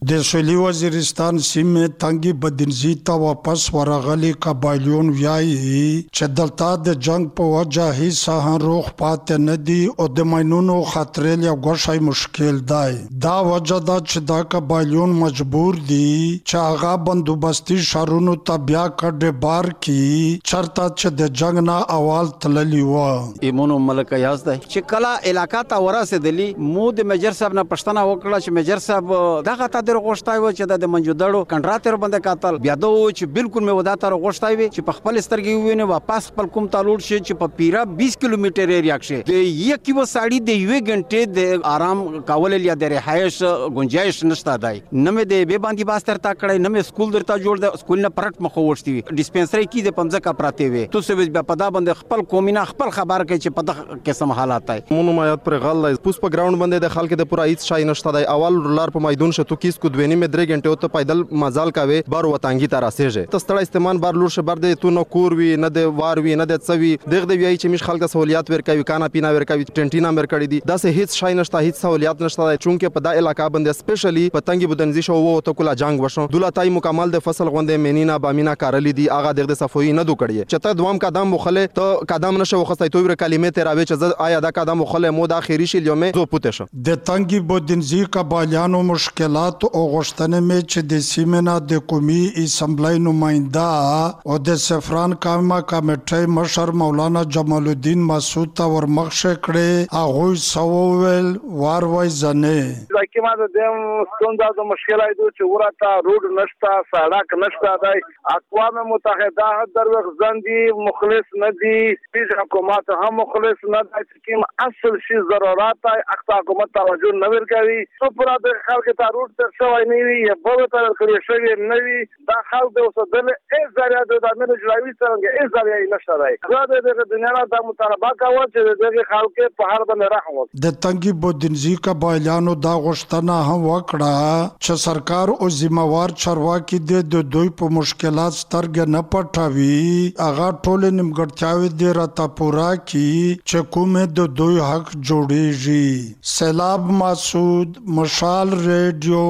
د سویلي وزیرستان سیمې تنګي بدنزي ته واپس ورغلي قبایلیون وایي چې دلته د جنگ په وجه هیڅ روغ پاتې نه دي او د ماینونو خطرې یا غوښای مشکل دی. دا وجه ده چې دا قبایلیون مجبور دي چې هغه بندوبستي شهرونو ته بیا کډې بار کی چرته چې د جنگ نه اول تللی و. ایمونو ملک یاز دی چې کله علاقه ته ورسېدلی مو د میجر صاحب نه پښتنه وکړه چې میجر صاحب دغه ته غوښتای و چې د منجودړو کنټرات ور باندې کاتل بیا دوه چې بالکل مې ودا تر غوښتای وي چې په خپل سترګې ویني واپس خپل کوم تالوړ شي چې په پیرا 20 کیلومتر ایریا کې د یک و ساړي د یو غنټه د آرام کول یا د رهایش گنجائش نشته دی. نه مې د به باندې باستر تا کړی نه مې سکول درته جوړ د سکول نه پرټ مخ وښتي وي ډیسپنسری کې د پمزه کا پراته وي تو سوي بیا پدا باندې خپل کومینه خپل خبر کوي چې په دغه قسم حالات دی. مونږ ما یاد پر غل پوس په ګراوند باندې د خلک د پورا هیڅ شای نشته دی. اول لار په میدان شتو کیس کو دوینی میں 3 घंटे ته پیدل مزال کاوي بار وتانګي ته راسېږي ته ستړی استعمال بار لور شه بار د تو نو کور وی نه د وار وی نه د څوي دغه دی وی چې مش خلک سہولیات ورکوي کانا پینا ورکوي ټنټینا ورکړي دي دا سه هیڅ شای نشته هیڅ سہولیات نشته چونکه په دا علاقہ باندې سپیشلی پتنګي بدنزي شو وو ته کولا جنگ وشو دولا تای مکمل د فصل غوندې مینینا بامینا کارلی دي اغه دغه صفوی نه دو کړي چته دوام قدم مخله ته قدم نشو خصای تو ور کلمې ته راوي چې آیا دا قدم مخله مو د اخیری شی یومه زو پوتې شو د تنګي بدنزي قبایلیانو مشکلات او غشتنه می چې د سیمنا د قومي اسمبلی نماینده او د سفران کاما کمیټې مشر مولانا جمال الدین مسعود ته ورمخشه کړي هغه سوول وار وای زنه لکه ما د څنګه د مشکلای دوی چې ورته روډ نشته سړک نشته د اقوام متحده در وخت زندي مخلص ندي پیش حکومت هم مخلص نه دي چې اصل شي ضرورت اخته حکومت توجه نه ورکوي څو پر د خلک ته روډ تر شوی نه وي یا په تر کړی شوی نه وي دا خلک د وسدل ای ذریعہ د امنیت جوړوي څنګه ای ذریعہ نشته راځي دا د دنیا د مطالبه کاوه چې دغه خلک په هر باندې رحم وکړي. د تنګي بودنزي قبایلیانو دا غوښتنه هم وکړه چې سرکار او ذمہوار چارواکي د دوی په مشکلات سترګې نه پټوي هغه ټول نیمګړتیاوي د راته پورا کی چې کومه د دوی حق جوړیږي. سیلاب مسعود مشال ریډیو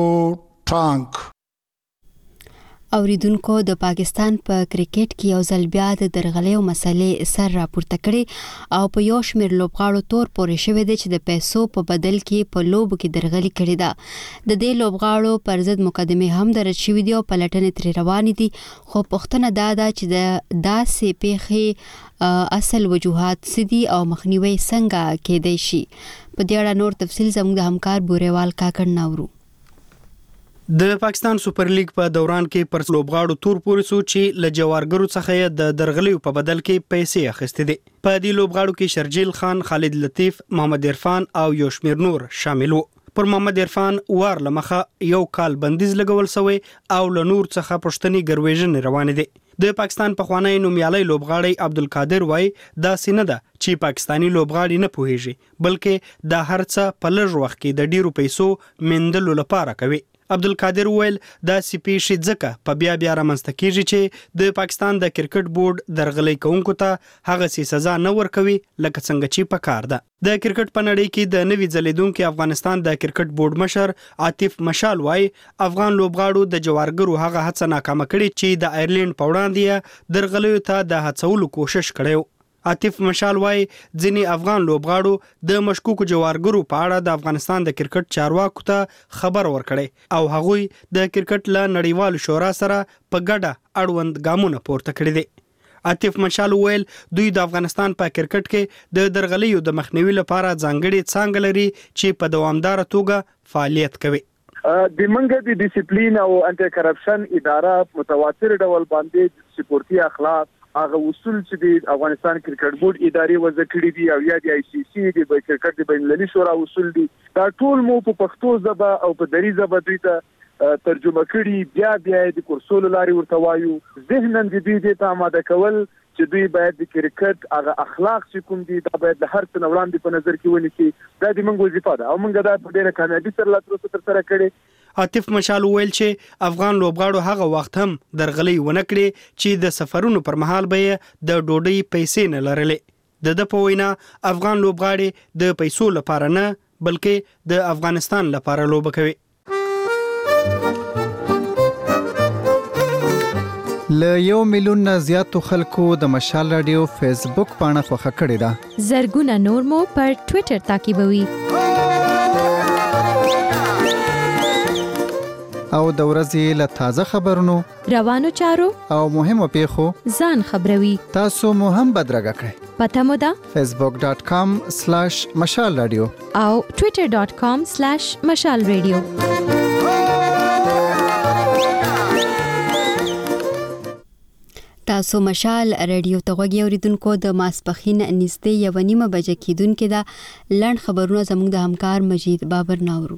ټانک. اوریدونکو د پاکستان په کرکټ کې یو ځل بیا د درغلیو مسلې سر راپورته کړي او په یو شمېر لوبغاړو تور پورې شوی دی چې د پیسو په بدل کې په لوبو کې درغلي کړې ده. د دې لوبغاړو پر ضد مقدمه هم درج شوې دي او پلټنې ترې روانې دي خو پوښتنه دا ده چې د داسې پیښې اصل وجوهات سدي او مخنیوي څنګه کېدای شي. په دې اړه نور تفصیل زموږ د همکار بوریوال کاکړ ناورو. د پاکستان سپر لیګ په دوران کې پر لوبغاړو تور پورې سو چې ل جوارګرو څخه د درغلیو په بدل کې پیسې اخیستې دي. په دې لوبغاړو کې شرجیل خان، خالد لطیف، محمد عرفان او یو شمیر نور شامل وو. پر محمد عرفان وار لمخه یو کال بندیز لګول شوی او له نور څخه پښتني ګرویژن روان دي. د پاکستان په خوانی نومیالي لوبغاړی عبدالقادر وای دا سینه ده چې پاکستانی لوبغاړي نه پوهیږي بلکې دا هرڅه په لږ وخت کې د ډیرو پیسو مندلو لپاره کوي. عبدالقادر ویل دا سپی شي ځکه په بیا رامنځته کیږي چې د پاکستان د کرکټ بورډ درغلي کوونکو ته هغه سي سزا نه ورکوي لکه څنګه چې پکار ده. د کرکټ په نړۍ کې د نوي ځلیدونکو افغانستان د کرکټ بورډ مشر عاطف مشال وای افغان لوبغاړو د جوارګرو هغه هڅه ناکامه کړې چې د آیرلند په وړاندې درغلیو ته د هڅولو کوشش کړو. عاطف مشال وای ځینی افغان لوبغاړو د مشکوکو جوارګرو په اړه د افغانستان د کرکټ چارواکو ته خبر ورکړي او هغوی د کرکټ له نړیوال شورا سره په ګډه اړوند ګامونه پورته کړي دي. عاطف مشال ویل دوی د افغانستان په کرکټ کې د درغلیو د مخنیوي لپاره ځانګړي څانګه لري چې په دوامدار توګه فعالیت کوي. د منګه د ډیسپلین او انټي کرپشن اداره متواتر ډول باندې سپورتي اخلاق هغه اصول چې د افغانستان کرکټ بورډ ادارې وضع کړي دي او یا د آی سی سی د کرکټ د بین المللي شورا اصول دي دا ټول مو په پښتو ژبه او په دری ژبه دوی ته ترجمه کړي بیا د کورسولو لاري ورته وایو ذهنن د دې ته آماده کول چې دوی باید د کرکټ هغه اخلاق چې کوم دي دا باید د هر څه وړاندې په نظر کې ونیسي. دا د موږ وظیفه ده او موږ دا په ډېره کامیابی سره لا تر سره کړې. عاطف مشال ویل چې افغان لوبغاړو هغه وخت هم درغلي ونه کړې چې د سفرونو پر مهال به د ډوډۍ پیسې نه لرلې. د په وینا افغان لوبغاړي د پیسو لپاره نه بلکې د افغانستان لپاره لوبه کوي. ل 1 میلیون نه زیاتو خلکو د مشال رادیو فیسبوک پاڼه خوښه کړې ده. زرګونه نور مو پر ټوئیټر تعقیبوي. او د ورځې له تازه خبرونو، روانو چارو او مهمو پیښو ځان خبروي. تاسو مو هم بدرګه کړئ. پته مو ده facebook.com/مشال رادیو او twitter.com/مشال رادیو. تاسو مشال رادیو ته غوږی اوریدونکو د ماسپخین نږدې 1:30 بجې کېدونکې دا لړ خبرونه زموږ د همکار مجید بابر ناورو.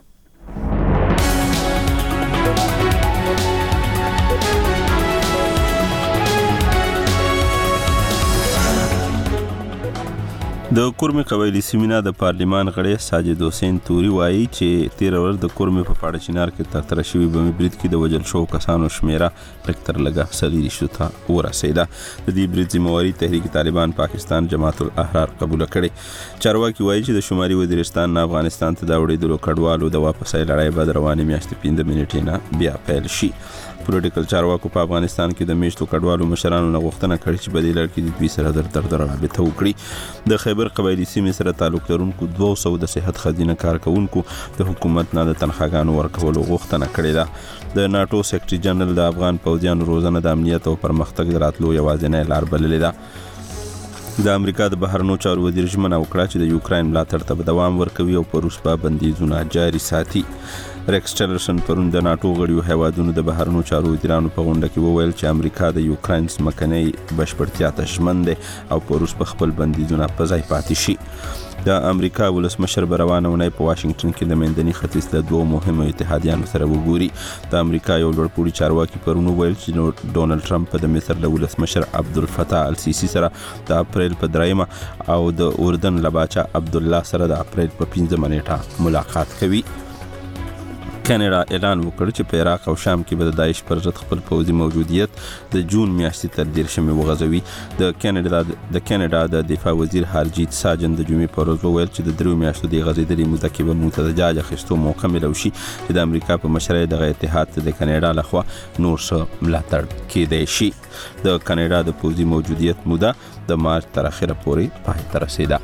د کورمې قبایلي سیمینار د پارلمان غړی ساجد حسین توري وایي چې 13 ورځ د کورمې په پاړچینار کې تر شوي بمي برید کې د وژل شوو کسانو شمیره لکتر لګه 40 ته ورسېده. د دې برید ذمہواری تحریک طالبان پاکستان جماعت الاحرار قبول کړي. چارواکي وایي چې د شمالي وزیرستان نه افغانستان ته د وړېدلو کډوالو د واپسۍ لړۍ به د روانې میاشتې 15 منټې نه بیا پیل شي. پولیټیکل چارواکو په افغانستان کې د میشتو کډوالو مشرانو نه غوښتنه کړې چې په دې لړ کې د دوی سره در رابطه وکړي. د خیبر قبایلي سیمې سره تعلق لرونکو 200 د صحت خزینه کارکونکو د حکومت نه د تنخواګانو ورکولو غوښتنه کړې ده. د ناتو سیکرټري جنرال د افغان پوځیانو روزنه د امنیت او پرمختګ راتلو یوازینۍ لار بللې ده. د امریکا د بهرنیو چارو وزیر ژمنه وکړه چې د یوکراین ملاتړ ته دوام ورکوي او په روس په بندیزونه جاري ساتي. ریکس ټیلرسن پرون د ناتو غړیو هیوادونو د بهرنیو چارو وزیرانو په غونډه کې وویل چې امریکا د یوکراین ځمکنۍ بشپړتیا ته ژمن دی او په روس په خپل بندیزونه په ځای پاتې شي. د امریکا ولسمشر به روانه اونۍ په واشنگټن کې د مندني ختیځ له 2 مهمو اتحادیانو سره وګوري. د امریکا یو لوړپوړي چارواکي پرون وویل چې ډونالد ټرمپ د مصر له ولسمشر عبدالفتاح السیسی سره د اپریل په 3 او د اردن له باچا عبدالله سره د اپریل په 15 نیټه ملاقات کوي. کاناډا اعلان وکړ چې په عراق او شام کې به د داعش پر ضد خپل پوځي موجودیت د جون میاشتې تر 13 وغځوي. د کاناډا د دفاع وزیر هارجیت ساجن د جمعې په ورځ وویل چې د 3 میاشتو د غځېدلې موده کې به متوجه اخیستو موقع ملو شي چې د امریکا په مشرۍ دغه اتحاد ته د کاناډا لخوا نور څه ملاتړ کېدای شي. د کاناډا د پوځي موجودیت موده د مارچ تر اخره پورې پای ته رسیده.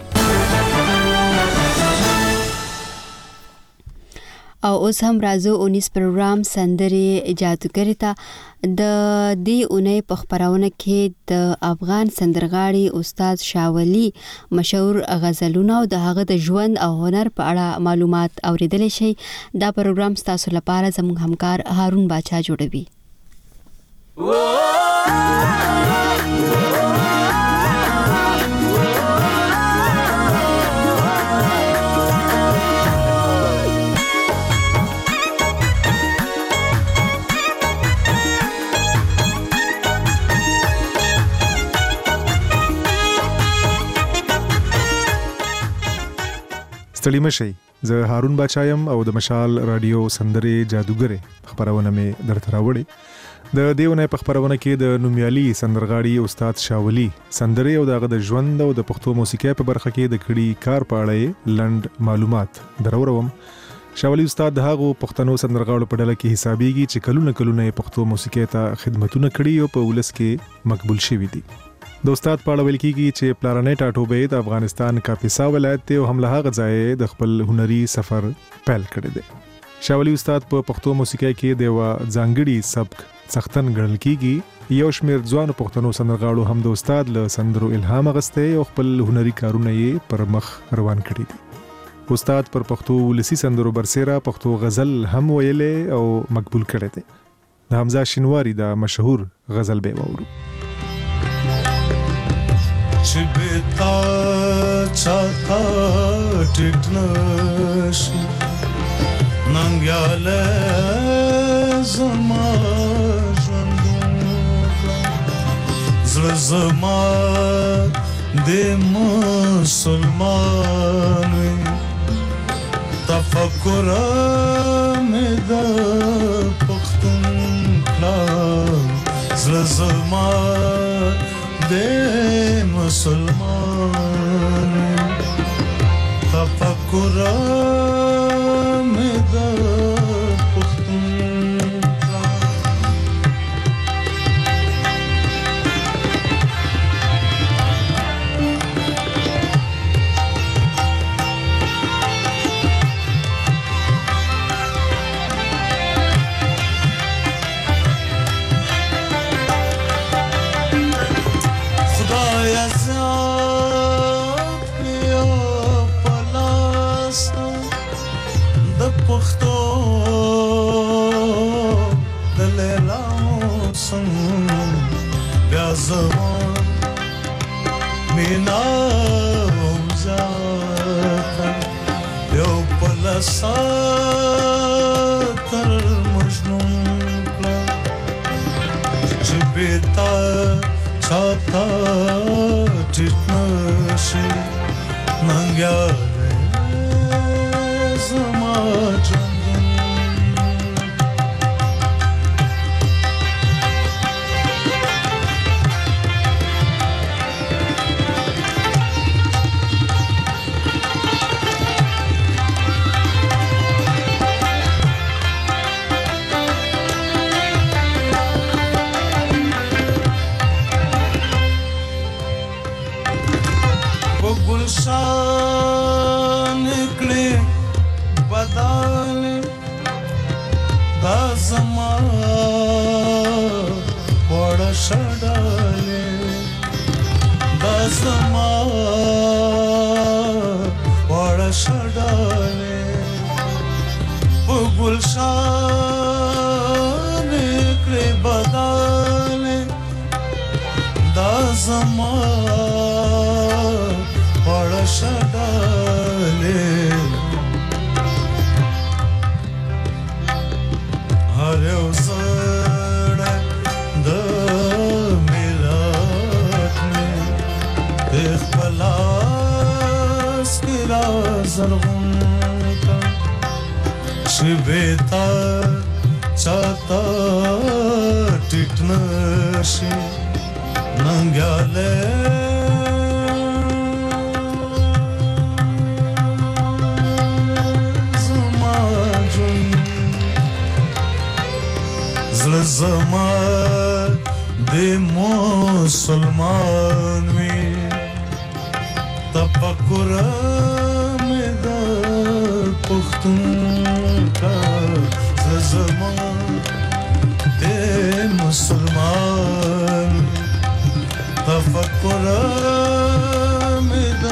او اوس هم راځو 19 پروګرام سندرې جادوګرې ته. د دې اونۍ په خبرونه کې د افغان سندرغاړي استاد شاولي مشهور غزلونه او د هغه د ژوند او هنر په اړه معلومات اوریدل شي. دا پروګرام تاسو لپاره زموږ همکار هارون باچا جوړوي. ستړي مشئ. زه هارون باچایم او د مشال رادیو سندرې جادوګرې خبرونه مې درته راوړې. د دې ونې په خبرونه کې د نومیالي سندرغاړي استاد شاولي سندرې او دغه د ژوند او د پښتو موسیقۍ په برخه کې د کړي کار په اړه لند معلومات دروروم. شاولي استاد د هغو پښتنو سندرغاړو په ډله کې حسابيږي چې کلونه پښتو موسیقۍ ته خدمتونه کړي او په ولس کې مقبول شوي دي. د استاد په اړه ویل کېږي چې پلارنې ټاټوبې د افغانستان کاپیسا ولایت ته او هم له هغه ځای د خپل هنري سفر پیل کړی دی. شاولي استاد په پښتو موسیقۍ کې د ځانګړي سبک څښتن ګڼل کېږي. یو شمېر ځوانو پښتنو سندرغاړو هم د استاد له سندرو الهام اخیستی او خپل هنري کارونه یې پر مخ روان کړي دي. استاد پر پښتو ولسي سندرو برسېره پښتو غزل هم ویلې او مقبول کړی دی. د حمزه شینواري دا مشهور غزل به واورو. چې بتا چاته ټیټ نشي ننګیاله زما ژوندونه زړه زما د مسلمان تفکر مې د پښتون کلام زړه زما د مسلمان تفکر مې د پښتون پختو د لیلا موسم بیا زمان مینا وزاتا یو پلسا تر مجنون کلا چې بیتا چاہتا ټیټنشي ننګیاله زما ژوندون گلشان نکلی بدال دا زمان وڑا شڑالی دا زمان وڑا شڑالی گلشان نکلی بدال دا زمان وڑا شڑالی هر یو زړه د میلاد مې د خپل لاس کې را زرغون کړ چې بیتا چاته ټیټ نشي ننګیاله زما د مسلمان وي تفکر مې د پښتون کا زما د مسلمان تفکر مې د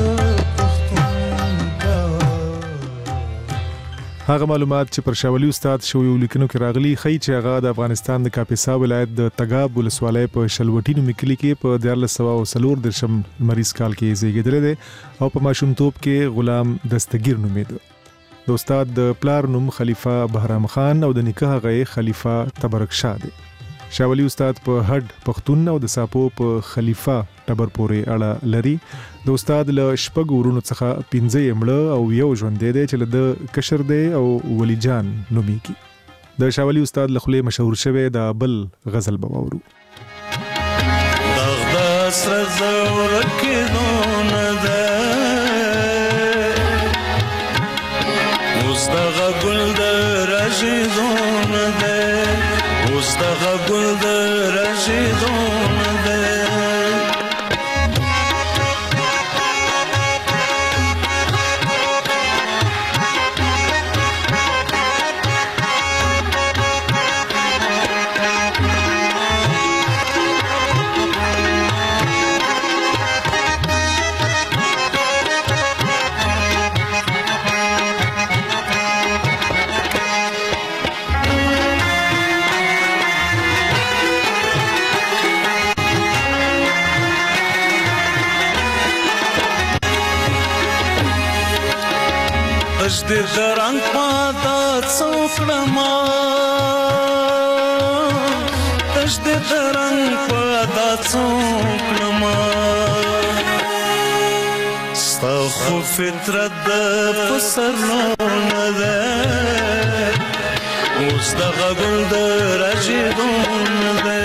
هغه معلومات چې پر شاولي استاد شوی ولیکنو کې راغلي خی چې هغه د افغانستان د کاپیسا ولایت د تګاب ولسوالۍ په شلوټینو مکلی کې په 1440 مریض کال کې زیږیدل دي او په ماشومتوب کې غلام دستگیر نومید. د استاد د پلار نوم خلیفہ بهرام خان او د نکاح غي خلیفہ تبرک شاه دي. شاولي استاد په هډ پښتون او د ساپو په خلیفہ ټبر پورې اړه لري. د استاد له شپږ ورونو څخه 15 مړه او یو ژوند دی چې له کشر دی او ولی جان نومیږي. د شاولي استاد له خلې مشهور شوی د بل غزل بواورو. دغ سر زور کې دون ده اوس دغه ګل د راشدون ده اوس دغه ګل د راشدون ده د رنگ پاتا څوکړما تش د رنگ پاتا څوکړما ستا خو فطرت د پسرلونه ده اوس دغه ګل د راشدونه ده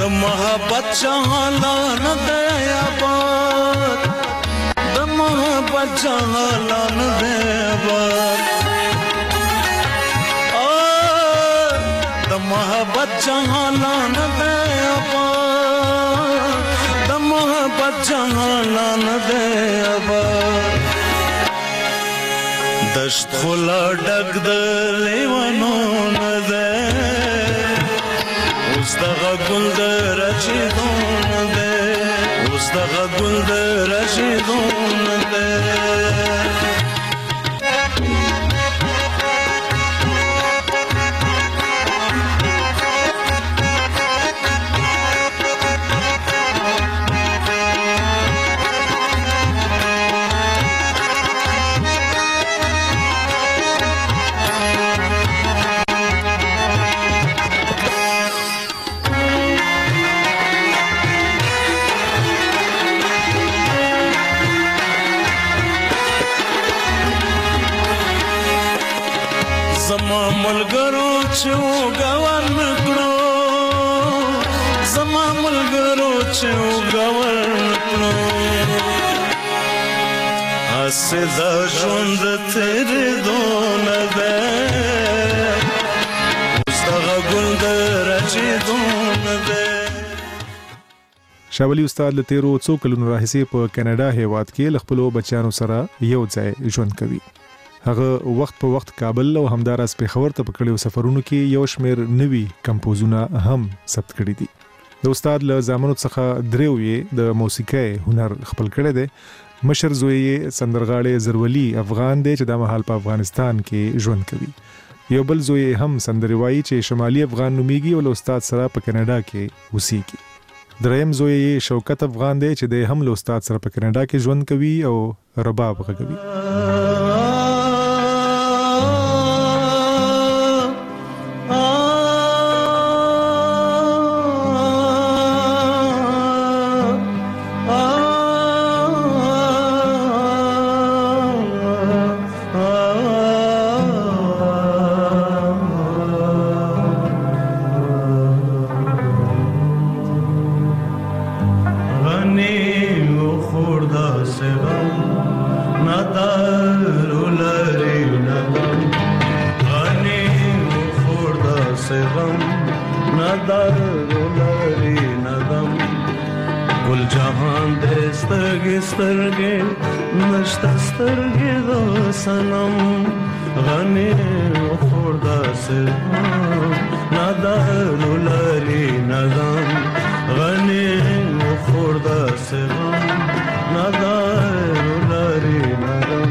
محبت شالا نه دی آباد د محبت جهالان دیوار د محبت جهالان دیوار د محبت جهالان دیوار دشت خلا ډک د لیوانو نه ده اوس دغه ګل د راشدو نه ده اوس دغه ګل د راشدو نه ده زما ملګرو چې وګور نکړو زما ملګرو چې وګور نکړو اسه د ژوند تیرې دونه ده اوس دغه ګل د راشدونه ده. شاولي استاد له تیرو څو کلونو راهیسې په کاناډا هیواد کې له خپلو بچیانو سره یو ځای ژوند کوي. هغه وخت په وخت کابل او همداراز پیښور ته په کړیو سفرونو کې یو شمېر نوي کمپوزونه هم ثبت کړي دي. د استاد له زامنو څخه دریو یې د موسیقۍ هنر خپل کړی دی. مشر زوی یې سندرغاړی زرولي افغان دی چې د مهال په افغانستان کې ژوند کوي. یو بل زوی هم سندري وایي چې شمالي افغان نومیږي او له استاد سره په کاناډا کې اوسېږي. دریم زوی یې شوکت افغان دی چې د هم له استاد سره په کاناډا کې ژوند کوي او رباب غږوي. سترګې نشته سترګې د سنم غني خوردا سر نادر لري ندم غني خوردا سر نادر لري ندم.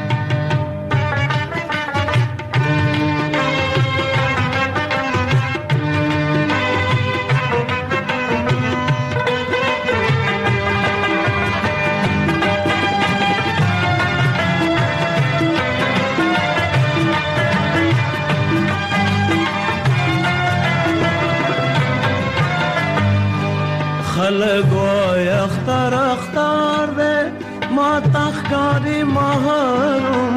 خلقوی اختر اختر ده ما تخکاری محروم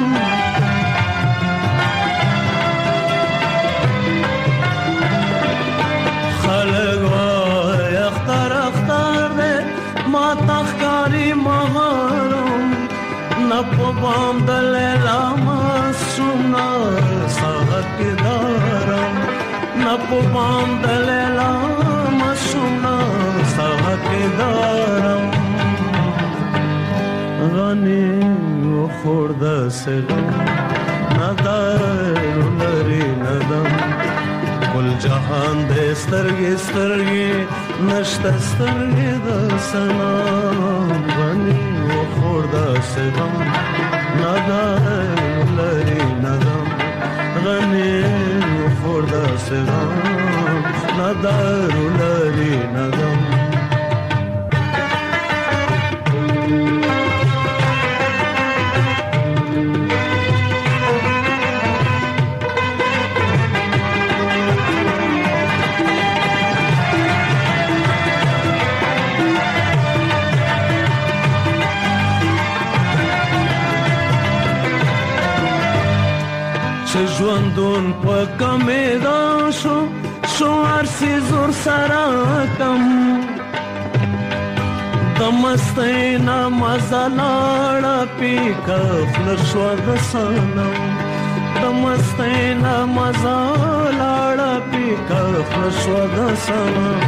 خلقوی اختر اختر ده ما تخکاری محروم نپو بام دلیلا مسوم نا ساعت دارم نپو بام دلیلا مسوم نا دارم غنی و خورده سرم ندار لری ندم کل جهان ده سترگی سترگی نشته سترگی ده سنم غنی و خورده سرم ندار لری ندم غنی و خورده سرم ندار لری ندم. ژوندون په کمیدا شو هر څه زور سره کم دمستینا مزالاړه پیکا فلشو د سنم دمستینا مزالاړه پیکا فلشو د سنم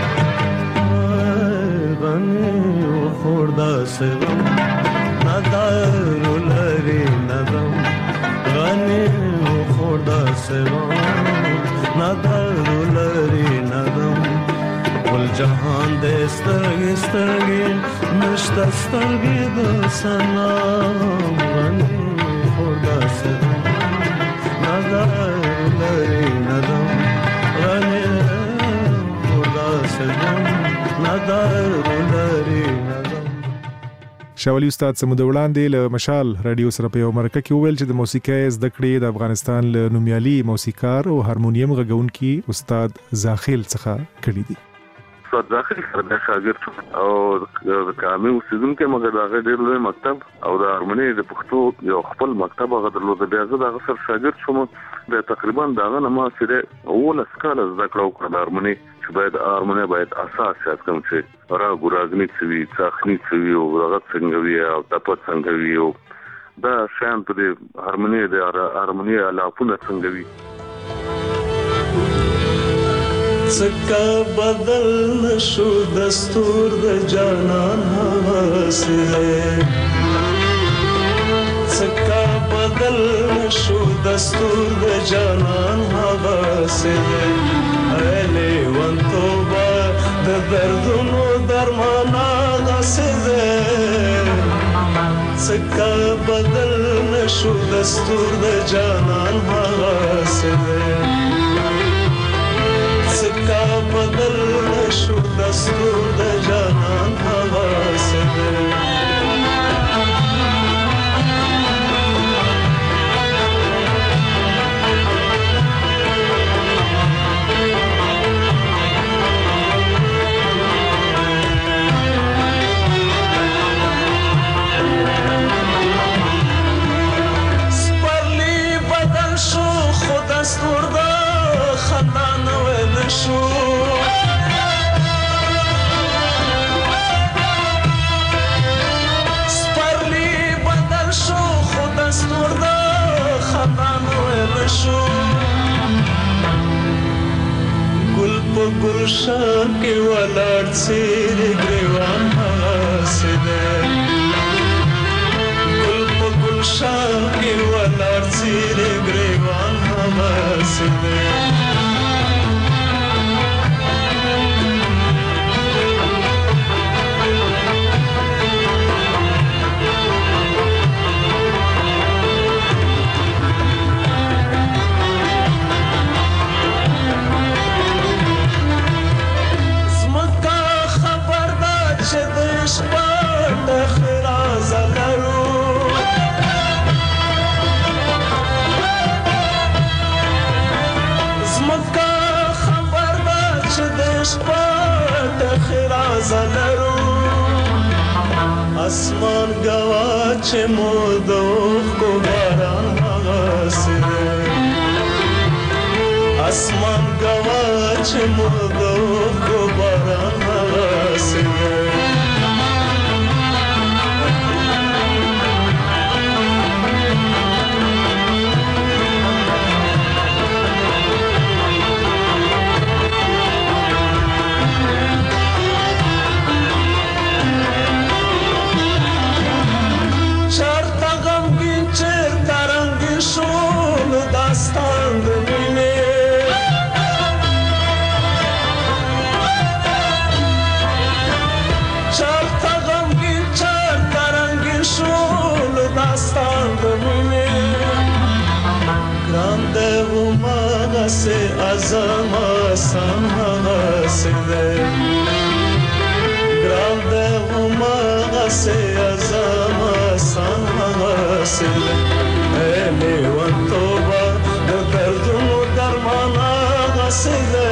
غنی خوردا سرم ندارو لري ندم غنی خوردا سرم ندارو لري ندم ول جهان دې سترګې سترګې نشته سترګې د سنا غني خدا سره نظر لري ندم غني خدا سره نظر لري ندم. شاولي استاد سمود وړاندې له مشال رادیو سره په یو مرکه کې وویل چې د موسیقۍ زده کړې د افغانستان له نومیالي موسیقار او هارمونیم غږونکي استاد زاخیل څخه کړي دي. استاد زاخیل سره د شاګرد او د کامي اوسیدونکو مګر هغه ډېر لوی مکتب او د هارموني د پښتو یو خپل مکتب هغه درلود. بیا زه د هغه سره شاګرد شوم. د تقریبا دغه نه ما سره اوله سکاله زده کړه وکړه د هارموني چې باید هارموني باید اساس یاد کوم چې راګورګنی سوي څاخنی سوي او هغه څنګه وي او تاسو څنګه وي او دا شان په هارموني د هارموني علافونه څنګه وي. څکا بدل نشو دستور د جانان حواسه څکا بدل نشو دستور د جانان حواسه اله وان توبه د دردونو درمانا غسه څکا بدل نشو دستور د جانان حواسه څکا بدل نشو دستور د جانان حواسه سپرلی بدل شو خود دستور د خندان شو سپرلی بدل شو خود دستور د خندان ویل شو ګل په ګلشن کې ولاړ څېرې ګریوان هغسې دی ګل په ګلشن کې ولاړ څېرې ګریوان هغسې دی اسمان گوا چې مو د اوښکو باران هغسې دی اسمان گوا چې مو د اوښکو باران هغسې دی से azama san havase de gram de huma se azama san havase de ele wan toba de dardun darmana gase de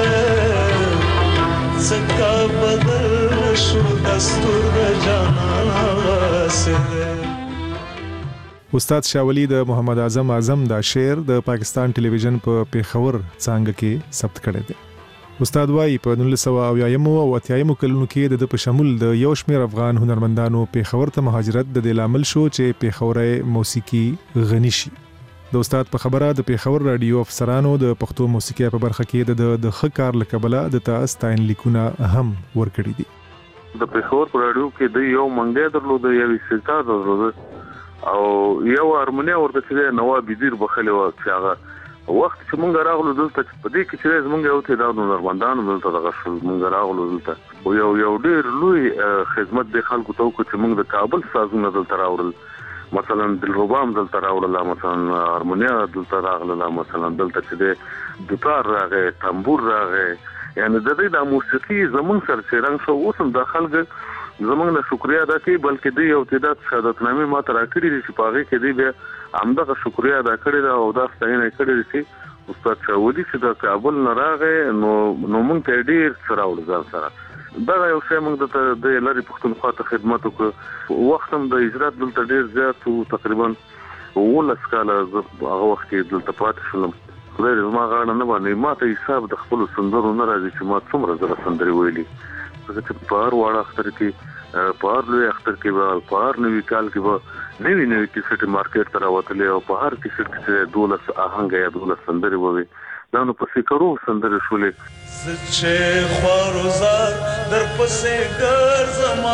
sakka badal shu dastur de janan havase de. استاد شاولي د محمد اعظم دا شعر د پاکستان ټلویزیون په پیښور څنګه کې ثبت کړی دی. استاد وايي په 1980 او 80 کلونو کې د په شمول د یو شمېر افغان هنرمندانو پیښور ته مهاجرت د لامل شو چې پیښوري موسیقي غني شي. د استاد په خبره د پیښور رادیو افسرانو د پښتو موسیقي په برخه کې د ښه کار لکبله د تاستاین لیکونه هم ورکړي دي. د پیښور په رادیو کې د یو منګې درلود یو سیتار درلود او یو هارمونیا ورته چې نواب وزیر بخله و چې هغه وخت چې مونږ راغلو دلته په دې کې چې زمونږ یو ته دا نورمندان دلته دغه مونږ راغلو دلته او یو ډېر لوی خدمت د خلکو ته وکړو چې مونږ د کابل سازونه دلته راوړل، مثلا دلربام دلته راوړل، مثلا هارمونیا دلته راغله، مثلا دلته چې د ګیتار راغی، تنبور راغی، یعنی د دې د موسیقي زمونږ سره چې رنګ شو اوس هم د خلکو زمونږ له شکریا ادا کوي، بلکې د یو تعداد شهادتنامې ماته راکړي دي چې په هغه کې دی بیا همدغه شکریا ادا کړې ده او دا ستاینه کړې ده چې استاد شاولي چې د کابل نه راغی نو مونږ ته ډېر څه راوړل ځان سره. دا یو شی مونږ د لارې پښتونخوا ته خدمت وکړو. وخت هم د اجرات دلته ډېر زیات و، تقریبا 19 کاله هغه وخت کې دلته پاتې شولم. خدای دې زما غاړه نه باندې ما ته حساب د خپلو سندرو نه راځي چې ما څومره زره سندرې ویلي. ځکه چې په هر واړه اختر کې په هر لوی اختر کې به په هر نوي کال کې به نوي کیسټ مارکیټ ته راوتلې او په هر کیسټ کې 12 آهنګ یا 12 سندرې ووي. دا نو پسې کرو سندرې شولې چې خوروزار در پسې ګرځما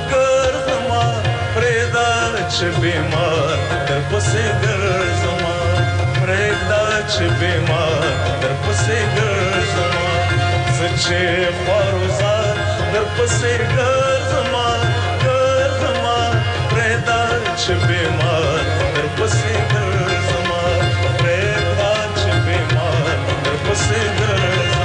پرېدا چې بیمار در پسې ګرځما پرېدا چې بیمار در پسې ګرځما چې خوروزار در پسې ګرځما پرېدا چې بیمار در پسې ګرځما پرېدا چې بیمار در پسې ګرځما.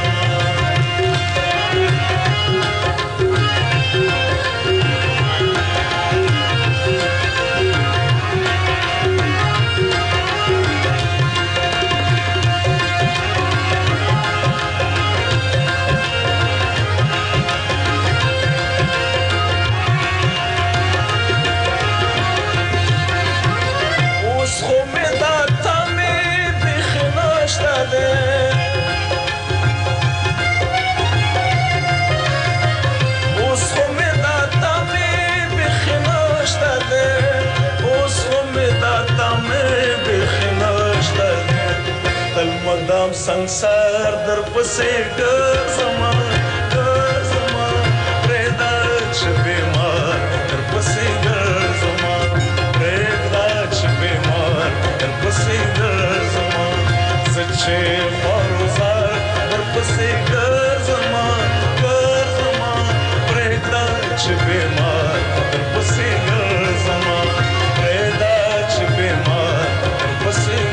مدام संसार در پسې ګرځما پرېدا چې بیمار در پسې ګرځما پرېدا چې بیمار در پسې ګرځما چې خوروزار در پسې ګرځما پرېدا چې بیمار در پسې ګرځما پرېدا چې بیمار در پسې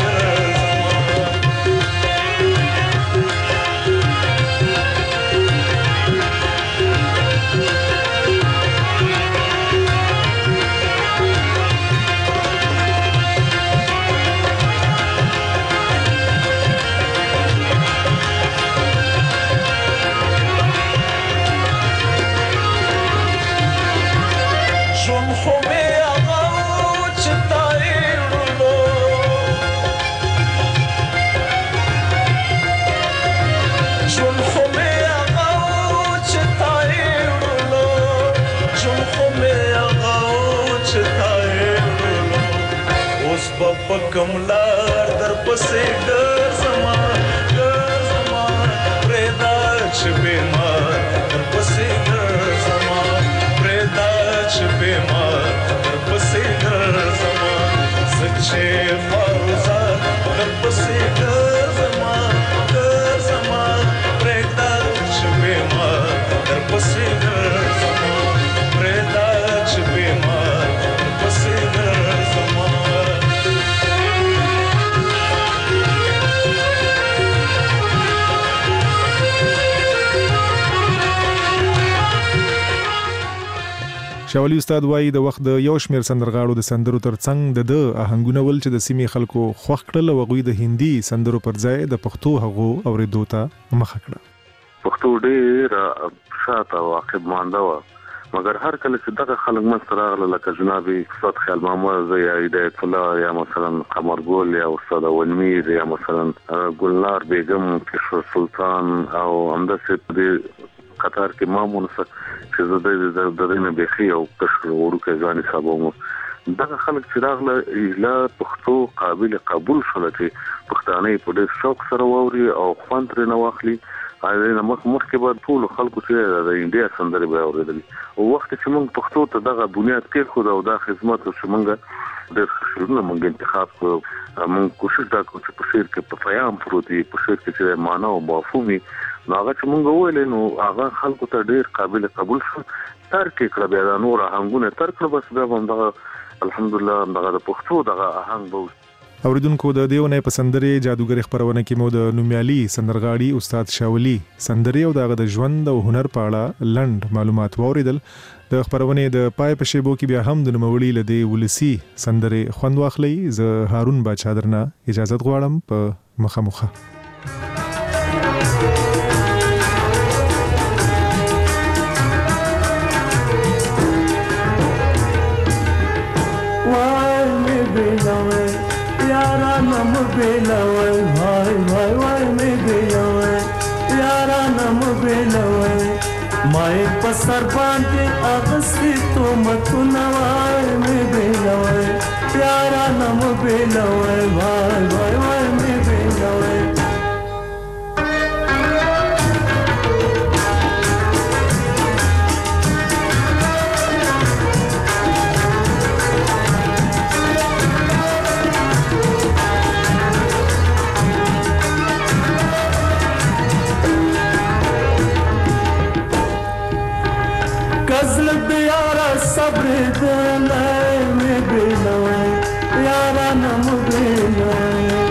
کملار در پسې ګرځما پرېدا چې بیمار در پسې ګرځما پرېدا چې بیمار در پسې ګرځما چې خوروزار در پسې ګرځما پرېدا چې بیمار در پسې ګرځما پرېدا چې بیمار در پسې ګرځما. شاولي استاد وايي د وخت د یو شمېر سندرغاړو د سندرو ترڅنګ د آهنګونه ول چې د سیمې خلکو خوښ کړل او غوي د هندي سندرو پر ځای د پښتو هغو اوریدو ته مخه کړه. پښتو ډېر شاته واقع مانده و مګر هر کله چې دغه خلک منځ راغله لکه جناب استاد خیال محمد یا هدایت الله یا مثلا قمر ګل یا استاد ولمیر یا مثلا ګلنار بیگم کشور سلطان او همداسې د قطار کې مامون چې زه د دې بخي او کشور ورکه ځاني صاحبو دغه خلک چې راغله لا پښتو قابل قبول شول چې پښتانه په ډېر شوق سره ووري او خوند لري نو واخلي دا مخکې به ټول خلکو چې د انډیا سندرې به اوریدل او وخت چې موږ پښتو ته دغه بنیاد کې خو دا خدمت چې موږ د شروع موږ انتخاب موږ کوشش دا کوو چې په شعر کې په پیغام پروتي په شعر کې چې معنا او مفهومي نو هغه چې موږ ویل نو هغه خلکو ته ډېر قابل قبول شو تر کې کړه بیا د نور آهنګونه تر کړه بس بیا هم دغه الحمدلله دغه د پښتو دغه آهنګ به اوریدونکو د دیونه په سندرې جادوګر خبرونه کې مو د نومیالي سندرغاړي استاد شاولي سندرې او دغه د ژوند او هنر په اړه لند معلومات ووریدل د خبرونه د پای په شیبو کې بیا هم د نوموړي لدی ولسی سندرې خوند واخلي ز هارون باچا درنه اجازه غواړم په مخه बेलवल भाई भाई भाई में बेलवल यारा नम बेलवल माए पसर बांधे अगस्ती तो मतुनवाय में बेलवल यारा नम बेलवल भाई भाई भाई में बेलवल सब्र दलाए में बेलवाए यारा नम बेलवाए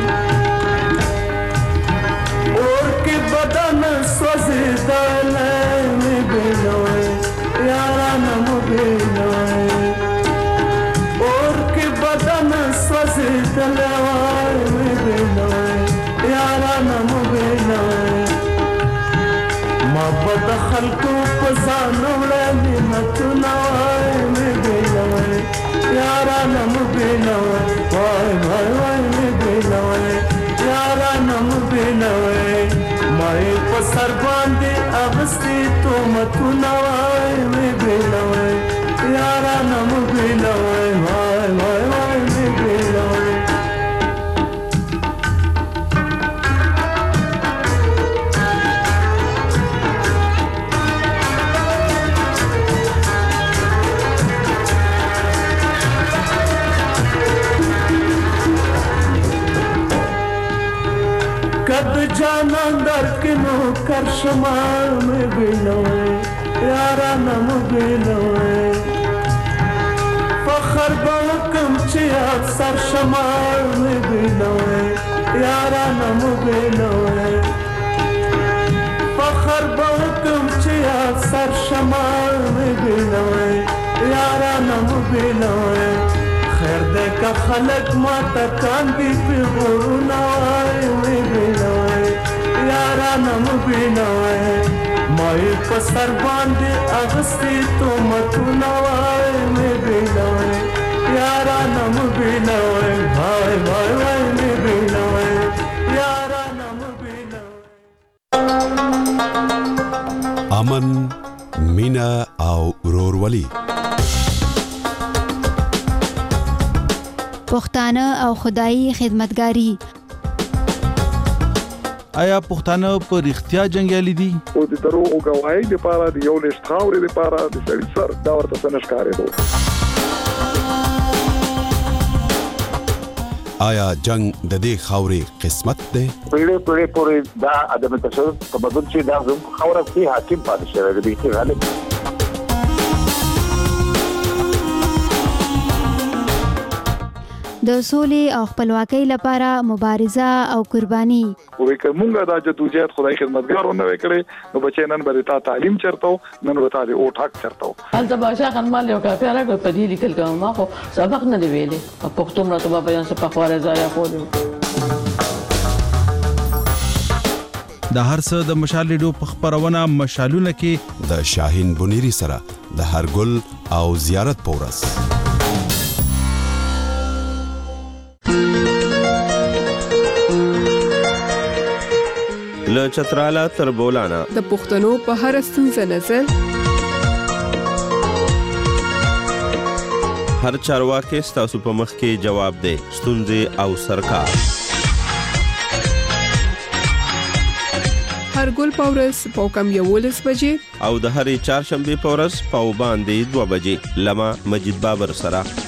और के बदन स्वजे दलाए में बेलवाए यारा नम बेलवाए और के बदन स्वजे दलाए में बेलवाए यारा नम बेलवाए मोहब्बत खल्को पसानो ले मतुनाए में बेलवाए यारा नम बेलवाए वाय वाय वाय में बेलवाए यारा नम बेलवाए माए पसर बांधे अगस्ती तो मतुनाए में बेलवाए यारा नम बेलवाए वाय वाय वाय में बेलवाए जाना दर के नो कर शमाल में बेलवाए यारा नम बेलवाए फखर बकम चियात सर शमाल में बेलवाए यारा नम बेलवाए फखर बकम चियात सर शमाल में बेलवाए यारा नम बेलवाए खैर दे का खलक माता कांदी पे गुरुनाए में बेलवाए यारा नम बेलवाए माए पसर बांधे अगस्ती तो मतुनवाए में बेलवाए यारा नम बेलवाए भाई भाई भाई में बेलवाए यारा नम बेलवाए अमन मीना او رورولي پښتانه او خدایي خدمتګاری آیا پښتانه په اړتیا جنگیالي دي او د دروغ غواړي د پاره د یو لښت خاورې د پاره د سړي سر دا ورته سنشکارې دي آیا جنگ د دې خاورې قسمت ده پیړې پورې دا ادم تشدد تبدل چې دا زموږ خاورې کې حاکم پاتې شوی دی چې غالب د سولې او خپلواکۍ لپاره مبارزه او قرباني وې کومه دا جدوجہد خدای خدمتګارونه وکړي نو بچي نن به تا تعلیم چرته نن به تا او ټاک چرته انت باشا خنمال یو کافي راغو په دې لیکل کوم ما خو سبق نه دی ویلې په پښتو مرته په بیان څخه په خواره ځای خو د هر څه د مشال ریډیو په خبرونه مشالونه کې د شاهین بنيري سره د هرګل او زیارت پورس. له چتراله تر بولانا د پښتنو په هر ستونزه نظر هر چارواکي ستاسو په مخ کې جواب دی. ستونزې او سرکار هر ګل پورس په کم 11 بجې او د هرې چهارشنبه پورس په باندې 2 بجې لمه مجید بابر سره